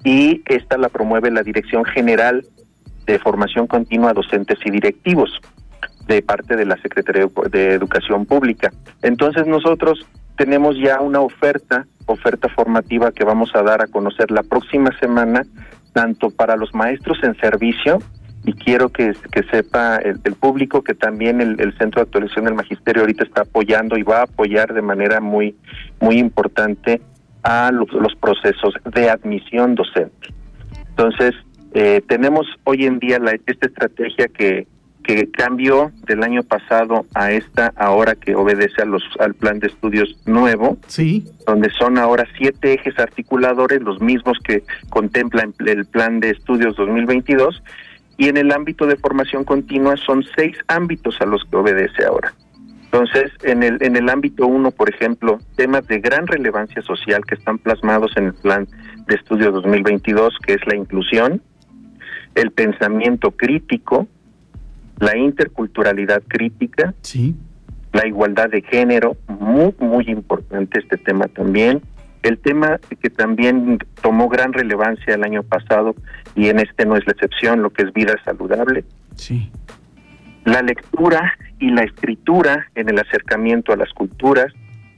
y esta la promueve la Dirección General de Formación Continua a Docentes y Directivos, de parte de la Secretaría de Educación Pública. Entonces nosotros tenemos ya una oferta, oferta formativa que vamos a dar a conocer la próxima semana, tanto para los maestros en servicio, y quiero que, que sepa el, el público que también el, el Centro de Actualización del Magisterio ahorita está apoyando y va a apoyar de manera muy, muy importante a los, los procesos de admisión docente. Entonces, eh, tenemos hoy en día la, esta estrategia que, que cambió del año pasado a esta ahora, que obedece a los al plan de estudios nuevo, sí, donde son ahora siete ejes articuladores, los mismos que contemplan el plan de estudios dos mil veintidós, y en el ámbito de formación continua son seis ámbitos a los que obedece ahora. Entonces, en el en el ámbito uno, por ejemplo, temas de gran relevancia social que están plasmados en el plan de estudios dos mil veintidós, que es la inclusión, el pensamiento crítico, la interculturalidad crítica, sí, la igualdad de género, muy, muy importante este tema también. El tema que también tomó gran relevancia el año pasado, y en este no es la excepción, lo que es vida saludable. Sí. La lectura y la escritura en el acercamiento a las culturas,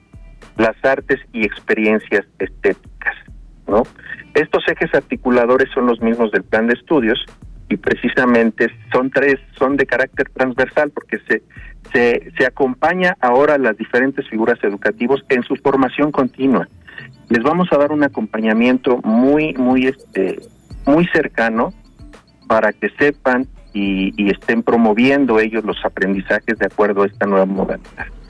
las artes y experiencias estéticas, ¿no? Estos ejes articuladores son los mismos del plan de estudios, y precisamente son tres, son de carácter transversal, porque se se, se acompaña ahora a las diferentes figuras educativas en su formación continua. Les vamos a dar un acompañamiento muy, muy, este, muy cercano para que sepan y, y estén promoviendo ellos los aprendizajes de acuerdo a esta nueva modalidad.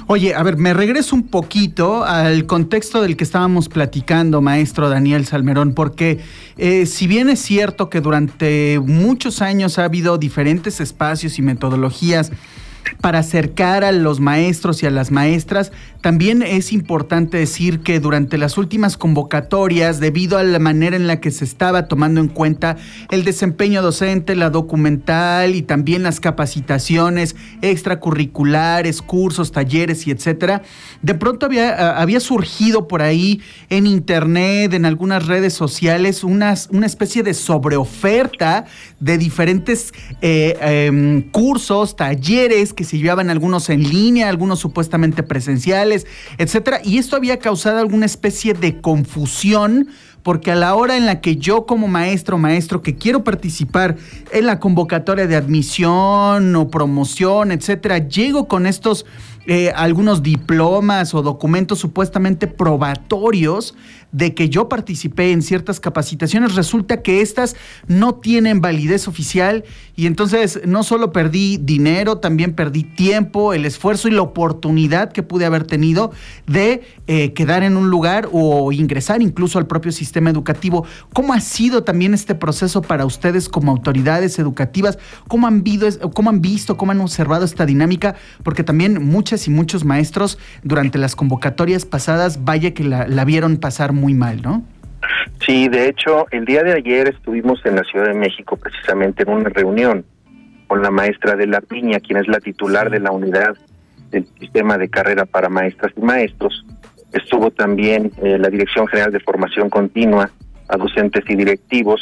Oye, a ver, me regreso un poquito al contexto del que estábamos platicando, maestro Daniel Salmerón, porque eh, si bien es cierto que durante muchos años ha habido diferentes espacios y metodologías para acercar a los maestros y a las maestras, también es importante decir que durante las últimas convocatorias, debido a la manera en la que se estaba tomando en cuenta el desempeño docente, la documental y también las capacitaciones extracurriculares, cursos, talleres y etcétera, de pronto había, había surgido por ahí en internet, en algunas redes sociales, unas, una especie de sobreoferta de diferentes eh, eh, cursos, talleres que se llevaban, algunos en línea, algunos supuestamente presenciales, etcétera, y esto había causado alguna especie de confusión, porque a la hora en la que yo como maestro o maestro que quiero participar en la convocatoria de admisión o promoción, etcétera, llego con estos eh, algunos diplomas o documentos supuestamente probatorios de que yo participé en ciertas capacitaciones, resulta que estas no tienen validez oficial y entonces no solo perdí dinero, también perdí tiempo, el esfuerzo y la oportunidad que pude haber tenido de eh, quedar en un lugar o ingresar incluso al propio sistema educativo. ¿Cómo ha sido también este proceso para ustedes como autoridades educativas? ¿Cómo han, vido, cómo han visto, cómo han observado esta dinámica? Porque también muchas y muchos maestros durante las convocatorias pasadas, vaya que la, la vieron pasar muy mal, ¿no? Sí, de hecho, el día de ayer estuvimos en la Ciudad de México precisamente en una reunión con la maestra de la Piña, quien es la titular de la unidad del sistema de carrera para maestras y maestros. Estuvo también eh, la Dirección General de Formación Continua a docentes y directivos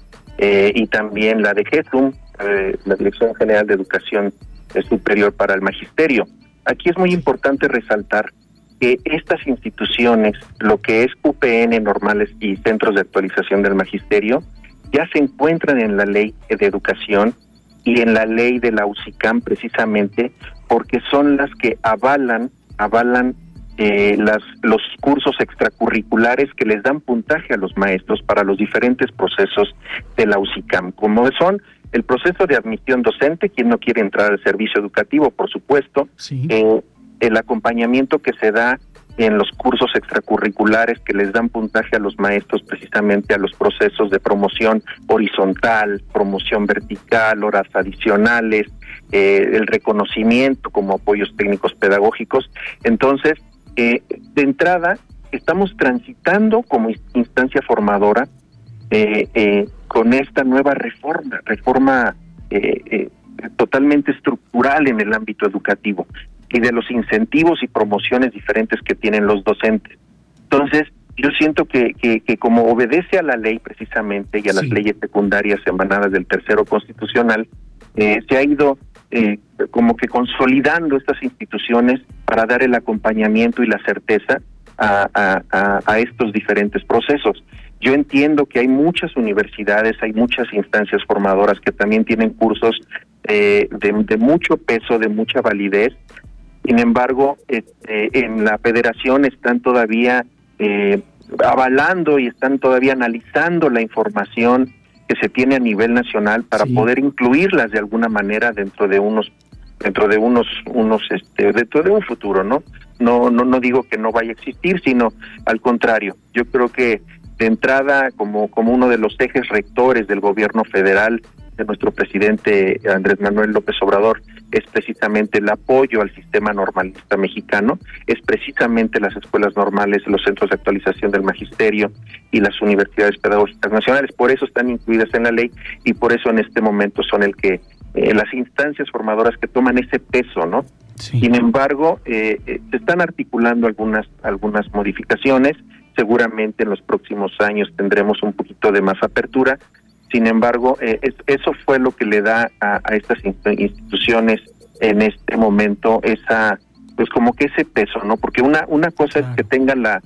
eh, y también la de GESUM, eh, la Dirección General de Educación Superior para el Magisterio. Aquí es muy importante resaltar que estas instituciones, lo que es U P N normales y centros de actualización del magisterio, ya se encuentran en la ley de educación y en la ley de la U C I C A M precisamente porque son las que avalan, avalan eh, las, los cursos extracurriculares que les dan puntaje a los maestros para los diferentes procesos de la U C I C A M, como son el proceso de admisión docente, quien no quiere entrar al servicio educativo, por supuesto, sí. eh, el acompañamiento que se da en los cursos extracurriculares que les dan puntaje a los maestros precisamente a los procesos de promoción horizontal, promoción vertical, horas adicionales, eh, el reconocimiento como apoyos técnicos pedagógicos. Entonces, eh, de entrada, estamos transitando como instancia formadora eh, eh, con esta nueva reforma, reforma eh, eh, totalmente estructural en el ámbito educativo y de los incentivos y promociones diferentes que tienen los docentes. Entonces, yo siento que, que, que como obedece a la ley precisamente y a las sí. leyes secundarias emanadas del tercero constitucional, eh, se ha ido eh, como que consolidando estas instituciones para dar el acompañamiento y la certeza a, a, a, a estos diferentes procesos. Yo entiendo que hay muchas universidades, hay muchas instancias formadoras que también tienen cursos eh, de, de mucho peso, de mucha validez. Sin embargo, este, en la federación están todavía eh, avalando y están todavía analizando la información que se tiene a nivel nacional para sí. poder incluirlas de alguna manera dentro de unos, dentro de unos, unos, este, dentro de un futuro, ¿no? No, no, no digo que no vaya a existir, sino al contrario. Yo creo que de entrada, como, como uno de los ejes rectores del gobierno federal, de nuestro presidente Andrés Manuel López Obrador, es precisamente el apoyo al sistema normalista mexicano, es precisamente las escuelas normales, los centros de actualización del magisterio y las universidades pedagógicas nacionales. Por eso están incluidas en la ley y por eso en este momento son el que eh, las instancias formadoras que toman ese peso, ¿no? Sí. Sin embargo, eh, eh, se están articulando algunas algunas modificaciones. Seguramente en los próximos años tendremos un poquito de más apertura. Sin embargo, eh, es, eso fue lo que le da a, a estas instituciones en este momento esa, pues como que ese peso, ¿no? Porque una una cosa claro. es que tengan la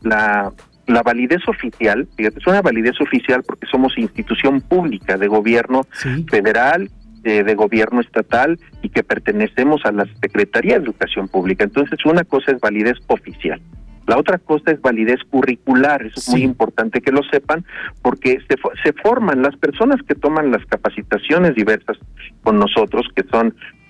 la la validez oficial, fíjate, es una validez oficial porque somos institución pública de gobierno sí. federal, eh, de gobierno estatal y que pertenecemos a la Secretaría de Educación Pública. Entonces, una cosa es validez oficial. La otra cosa es validez curricular, eso es sí. muy importante que lo sepan, porque se, se forman las personas que toman las capacitaciones diversas con nosotros, que son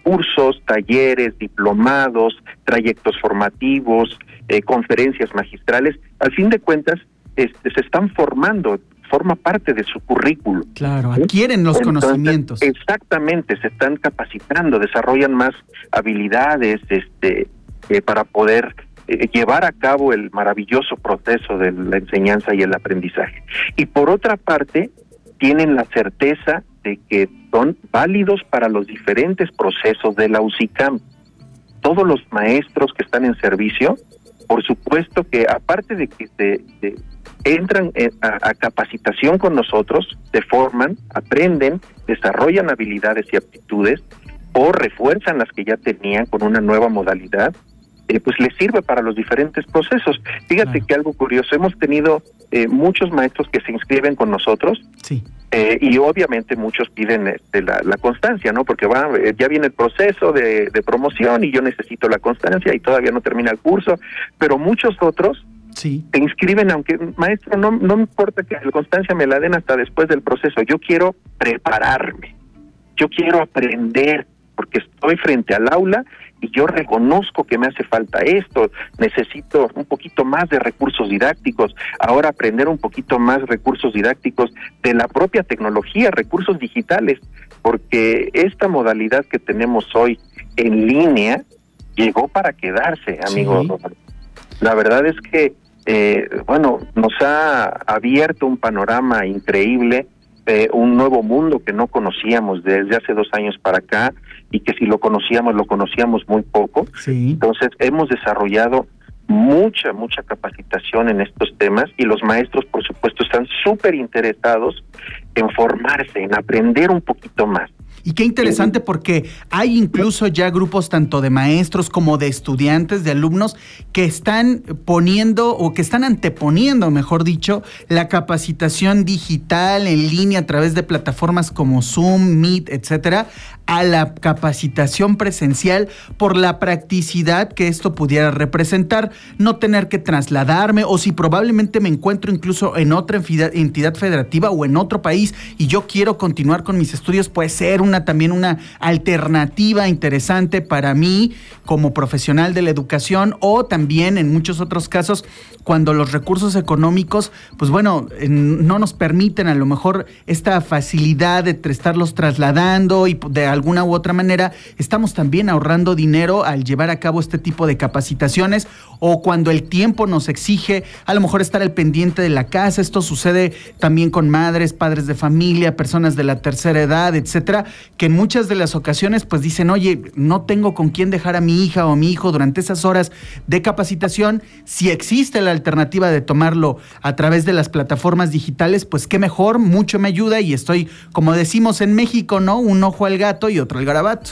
cursos, talleres, diplomados, trayectos formativos, eh, conferencias magistrales. Al fin de cuentas, este, se están formando, forma parte de su currículo. Claro, adquieren los Entonces, conocimientos. Exactamente, se están capacitando, desarrollan más habilidades este, eh, para poder eh, llevar a cabo el maravilloso proceso de la enseñanza y el aprendizaje. Y por otra parte, tienen la certeza de que son válidos para los diferentes procesos de la U C I C A M. Todos los maestros que están en servicio, por supuesto que aparte de que se, se entran a, a capacitación con nosotros, se forman, aprenden, desarrollan habilidades y aptitudes o refuerzan las que ya tenían con una nueva modalidad, eh, pues les sirve para los diferentes procesos. Fíjate claro. que algo curioso, hemos tenido eh, muchos maestros que se inscriben con nosotros. Sí. Eh, y obviamente muchos piden este, la, la constancia, ¿no? Porque va, eh, ya viene el proceso de, de promoción y yo necesito la constancia y todavía no termina el curso, pero muchos otros sí. se inscriben, aunque, maestro, no, no me importa que la constancia me la den hasta después del proceso, yo quiero prepararme, yo quiero aprender, porque estoy frente al aula y yo reconozco que me hace falta esto, necesito un poquito más de recursos didácticos, ahora aprender un poquito más recursos didácticos de la propia tecnología, recursos digitales, porque esta modalidad que tenemos hoy en línea llegó para quedarse, amigos. Sí. La verdad es que, eh, bueno, nos ha abierto un panorama increíble, eh, un nuevo mundo que no conocíamos desde hace dos años para acá, y que si lo conocíamos, lo conocíamos muy poco. Sí. Entonces, hemos desarrollado mucha, mucha capacitación en estos temas y los maestros, por supuesto, están súper interesados en formarse, en aprender un poquito más. Y qué interesante porque hay incluso ya grupos tanto de maestros como de estudiantes, de alumnos, que están poniendo o que están anteponiendo, mejor dicho, la capacitación digital en línea a través de plataformas como Zoom, Meet, etcétera, a la capacitación presencial por la practicidad que esto pudiera representar, no tener que trasladarme o si probablemente me encuentro incluso en otra entidad federativa o en otro país y yo quiero continuar con mis estudios, puede ser una también una alternativa interesante para mí como profesional de la educación o también en muchos otros casos cuando los recursos económicos, pues bueno, no nos permiten a lo mejor esta facilidad de estarlos trasladando y de alguna u otra manera estamos también ahorrando dinero al llevar a cabo este tipo de capacitaciones o cuando el tiempo nos exige a lo mejor estar al pendiente de la casa. Esto sucede también con madres, padres de familia, personas de la tercera edad, etcétera, que en muchas de las ocasiones pues dicen, oye, no tengo con quién dejar a mi hija o a mi hijo durante esas horas de capacitación. Si existe la alternativa de tomarlo a través de las plataformas digitales, pues qué mejor, mucho me ayuda y estoy, como decimos en México, ¿no? Un ojo al gato y otro al garabato.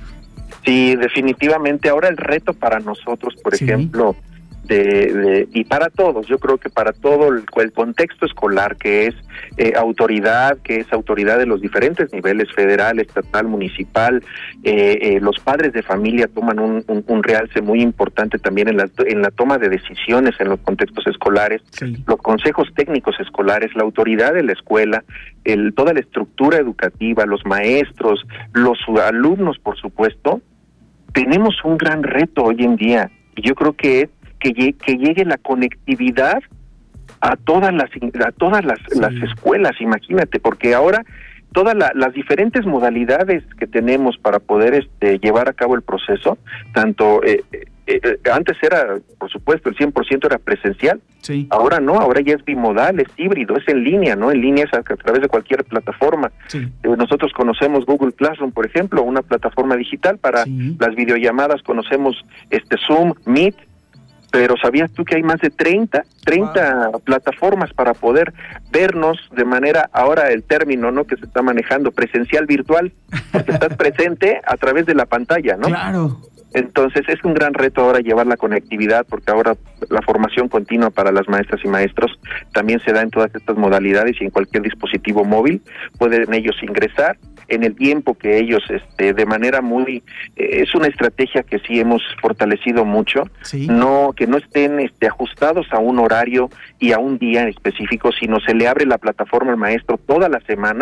Sí, definitivamente. Ahora el reto para nosotros, por sí. ejemplo, de, de, y para todos, yo creo que para todo el, el contexto escolar, que es eh, autoridad, que es autoridad de los diferentes niveles, federal, estatal, municipal, eh, eh, los padres de familia toman un, un, un realce muy importante también en la, en la toma de decisiones en los contextos escolares, sí. los consejos técnicos escolares, la autoridad de la escuela, el, toda la estructura educativa, los maestros, los alumnos, por supuesto. Tenemos un gran reto hoy en día, y yo creo que es que, llegue, que llegue la conectividad a todas las a todas las, sí. las escuelas, imagínate, porque ahora todas la, las diferentes modalidades que tenemos para poder este, llevar a cabo el proceso, tanto eh, eh, antes era, por supuesto, el cien por ciento era presencial, sí. ahora no, ahora ya es bimodal, es híbrido, es en línea, ¿no? En línea es a, a través de cualquier plataforma. Sí. Eh, nosotros conocemos Google Classroom, por ejemplo, una plataforma digital para sí. las videollamadas, conocemos este Zoom, Meet, pero ¿sabías tú que hay más de treinta, treinta wow. plataformas para poder vernos de manera, ahora el término, ¿no?, que se está manejando, presencial virtual, porque estás presente a través de la pantalla, ¿no? Claro. Entonces es un gran reto ahora llevar la conectividad, porque ahora la formación continua para las maestras y maestros también se da en todas estas modalidades y en cualquier dispositivo móvil pueden ellos ingresar en el tiempo que ellos, este, de manera muy, eh, es una estrategia que sí hemos fortalecido mucho, ¿sí? no que no estén este, ajustados a un horario y a un día en específico, sino se le abre la plataforma al maestro toda la semana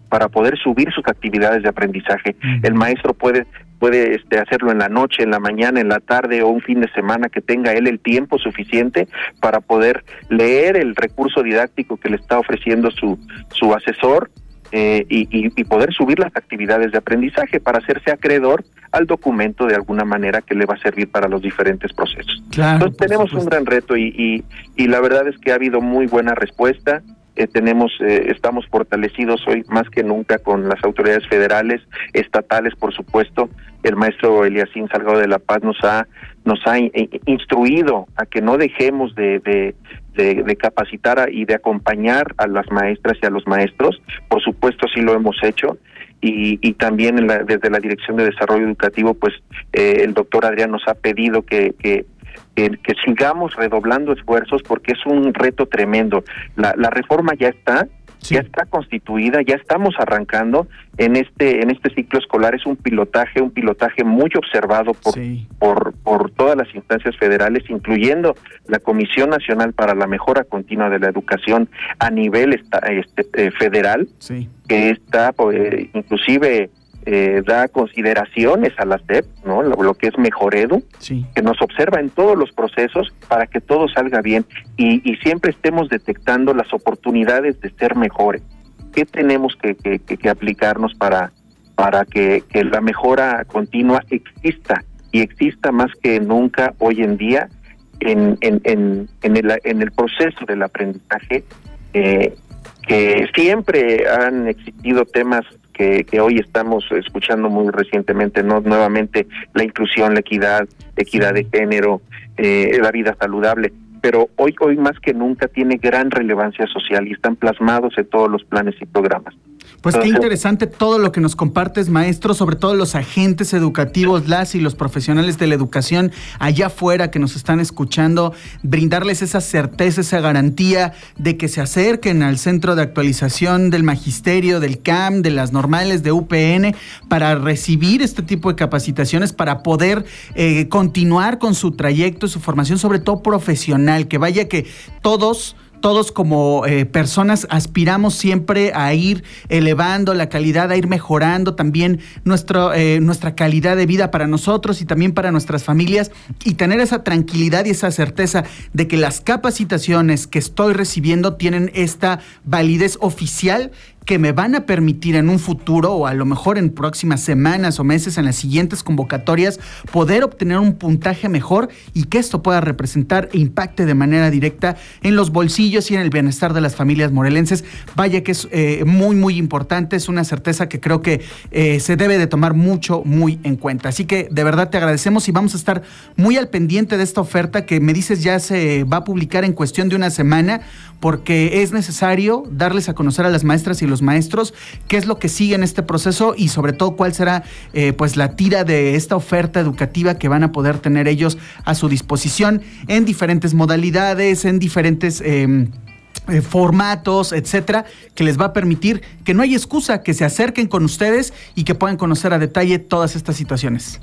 para poder subir sus actividades de aprendizaje. Uh-huh. El maestro puede puede este, hacerlo en la noche, en la mañana, en la tarde o un fin de semana, que tenga él el tiempo suficiente para poder leer el recurso didáctico que le está ofreciendo su, su asesor, eh, y, y, y poder subir las actividades de aprendizaje para hacerse acreedor al documento de alguna manera que le va a servir para los diferentes procesos. Claro, entonces tenemos supuesto. un gran reto y, y, y la verdad es que ha habido muy buena respuesta. Eh, tenemos, eh, estamos fortalecidos hoy más que nunca con las autoridades federales, estatales, por supuesto. El maestro Eliasín Salgado de la Paz nos ha nos ha in, instruido a que no dejemos de, de, de, de capacitar a, y de acompañar a las maestras y a los maestros. Por supuesto, sí lo hemos hecho. Y, y también en la, desde la Dirección de Desarrollo Educativo, pues eh, el doctor Adrián nos ha pedido que, que Que, que sigamos redoblando esfuerzos porque es un reto tremendo. La, la reforma ya está, sí. ya está constituida, ya estamos arrancando en este en este ciclo escolar. Es un pilotaje, un pilotaje muy observado por sí. por por todas las instancias federales, incluyendo la Comisión Nacional para la Mejora Continua de la Educación a nivel esta, este, eh, federal, sí. que está eh, inclusive Eh, da consideraciones a la S E P, ¿no? Lo, lo que es Mejoredu, sí. que nos observa en todos los procesos para que todo salga bien y, y siempre estemos detectando las oportunidades de ser mejores. ¿Qué tenemos que, que, que, que aplicarnos para para que, que la mejora continua exista y exista más que nunca hoy en día en en en, en el en el proceso del aprendizaje, eh, que siempre han existido temas Que, que hoy estamos escuchando muy recientemente, no nuevamente la inclusión, la equidad, equidad de género, eh, la vida saludable, pero hoy hoy más que nunca tiene gran relevancia social y están plasmados en todos los planes y programas. Pues Entonces, qué interesante todo lo que nos compartes, maestro, sobre todo los agentes educativos, las y los profesionales de la educación allá afuera que nos están escuchando, brindarles esa certeza, esa garantía de que se acerquen al Centro de Actualización del Magisterio, del C A M, de las normales de U P N, para recibir este tipo de capacitaciones, para poder eh, continuar con su trayecto, su formación, sobre todo profesional, que vaya que todos... Todos como eh, personas aspiramos siempre a ir elevando la calidad, a ir mejorando también nuestro, eh, nuestra calidad de vida para nosotros y también para nuestras familias, y tener esa tranquilidad y esa certeza de que las capacitaciones que estoy recibiendo tienen esta validez oficial que me van a permitir en un futuro, o a lo mejor en próximas semanas o meses, en las siguientes convocatorias, poder obtener un puntaje mejor y que esto pueda representar e impacte de manera directa en los bolsillos y en el bienestar de las familias morelenses. Vaya que es eh, muy, muy importante, es una certeza que creo que eh, se debe de tomar mucho, muy en cuenta. Así que de verdad te agradecemos y vamos a estar muy al pendiente de esta oferta que me dices ya se va a publicar en cuestión de una semana, porque es necesario darles a conocer a las maestras y los maestros qué es lo que sigue en este proceso y sobre todo cuál será eh, pues la tira de esta oferta educativa que van a poder tener ellos a su disposición en diferentes modalidades, en diferentes eh, eh, formatos, etcétera, que les va a permitir que no hay excusa, que se acerquen con ustedes y que puedan conocer a detalle todas estas situaciones.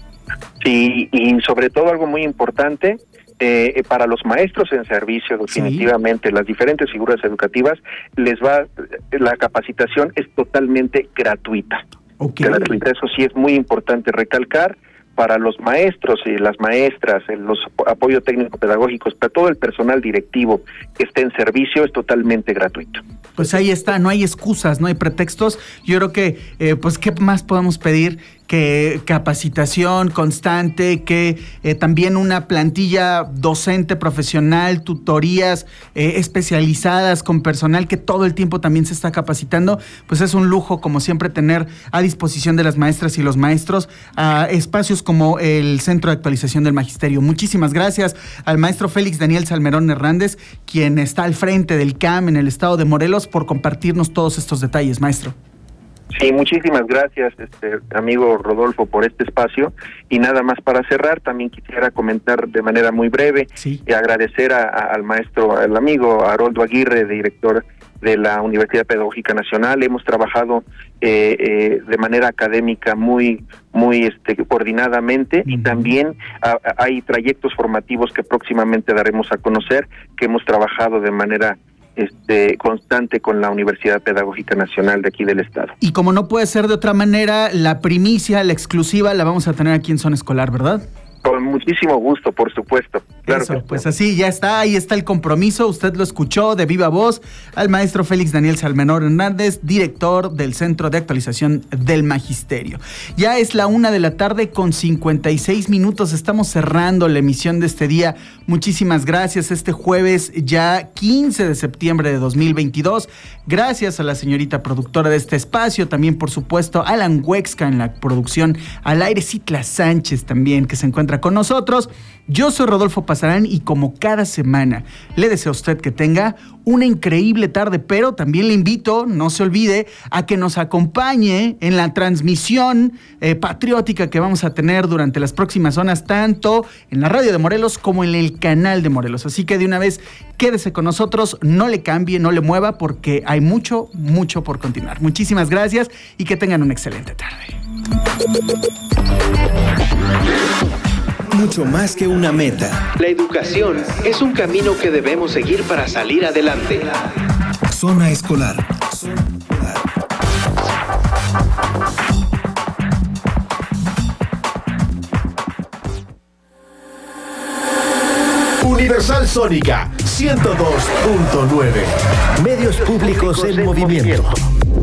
Sí, y sobre todo algo muy importante, Eh, para los maestros en servicio, definitivamente, sí. las diferentes figuras educativas, les va, la capacitación es totalmente gratuita. Okay. Gratuita, eso sí es muy importante recalcar. Para los maestros y las maestras, los apoyo técnico pedagógicos, para todo el personal directivo que esté en servicio, es totalmente gratuito. Pues ahí está, no hay excusas, no hay pretextos. Yo creo que, eh, pues, ¿qué más podemos pedir? Que capacitación constante, que eh, también una plantilla docente profesional, tutorías eh, especializadas con personal que todo el tiempo también se está capacitando. Pues es un lujo, como siempre, tener a disposición de las maestras y los maestros a espacios como el Centro de Actualización del Magisterio. Muchísimas gracias al maestro Félix Daniel Salmerón Hernández, quien está al frente del C A M en el estado de Morelos, por compartirnos todos estos detalles, maestro. Sí, muchísimas gracias, este amigo Rodolfo, por este espacio. Y nada más para cerrar, también quisiera comentar de manera muy breve sí. y agradecer a, a, al maestro, al amigo Haroldo Aguirre, director de la Universidad Pedagógica Nacional. Hemos trabajado eh, eh, de manera académica muy muy este coordinadamente uh-huh. y también a, a, hay trayectos formativos que próximamente daremos a conocer, que hemos trabajado de manera este constante con la Universidad Pedagógica Nacional de aquí del estado. Y como no puede ser de otra manera, la primicia, la exclusiva, la vamos a tener aquí en Zona Escolar, ¿verdad? Con muchísimo gusto, por supuesto. Claro. Eso, pues así ya está, ahí está el compromiso, usted lo escuchó de viva voz al maestro Félix Daniel Salmenor Hernández, director del Centro de Actualización del Magisterio. Ya es la una de la tarde con cincuenta y seis minutos, estamos cerrando la emisión de este día. Muchísimas gracias, este jueves ya quince de septiembre de dos mil veintidós. Gracias a la señorita productora de este espacio, también por supuesto a Alan Huexca en la producción, al aire Citla Sánchez también, que se encuentra con nosotros. Yo soy Rodolfo Pasarán y como cada semana le deseo a usted que tenga una increíble tarde, pero también le invito, no se olvide, a que nos acompañe en la transmisión eh, patriótica que vamos a tener durante las próximas horas, tanto en la radio de Morelos como en el canal de Morelos. Así que de una vez, quédese con nosotros, no le cambie, no le mueva, porque hay mucho, mucho por continuar. Muchísimas gracias y que tengan una excelente tarde. Mucho más que una meta. La educación es un camino que debemos seguir para salir adelante. Zona Escolar. Universal Sónica ciento dos punto nueve. Medios públicos en movimiento.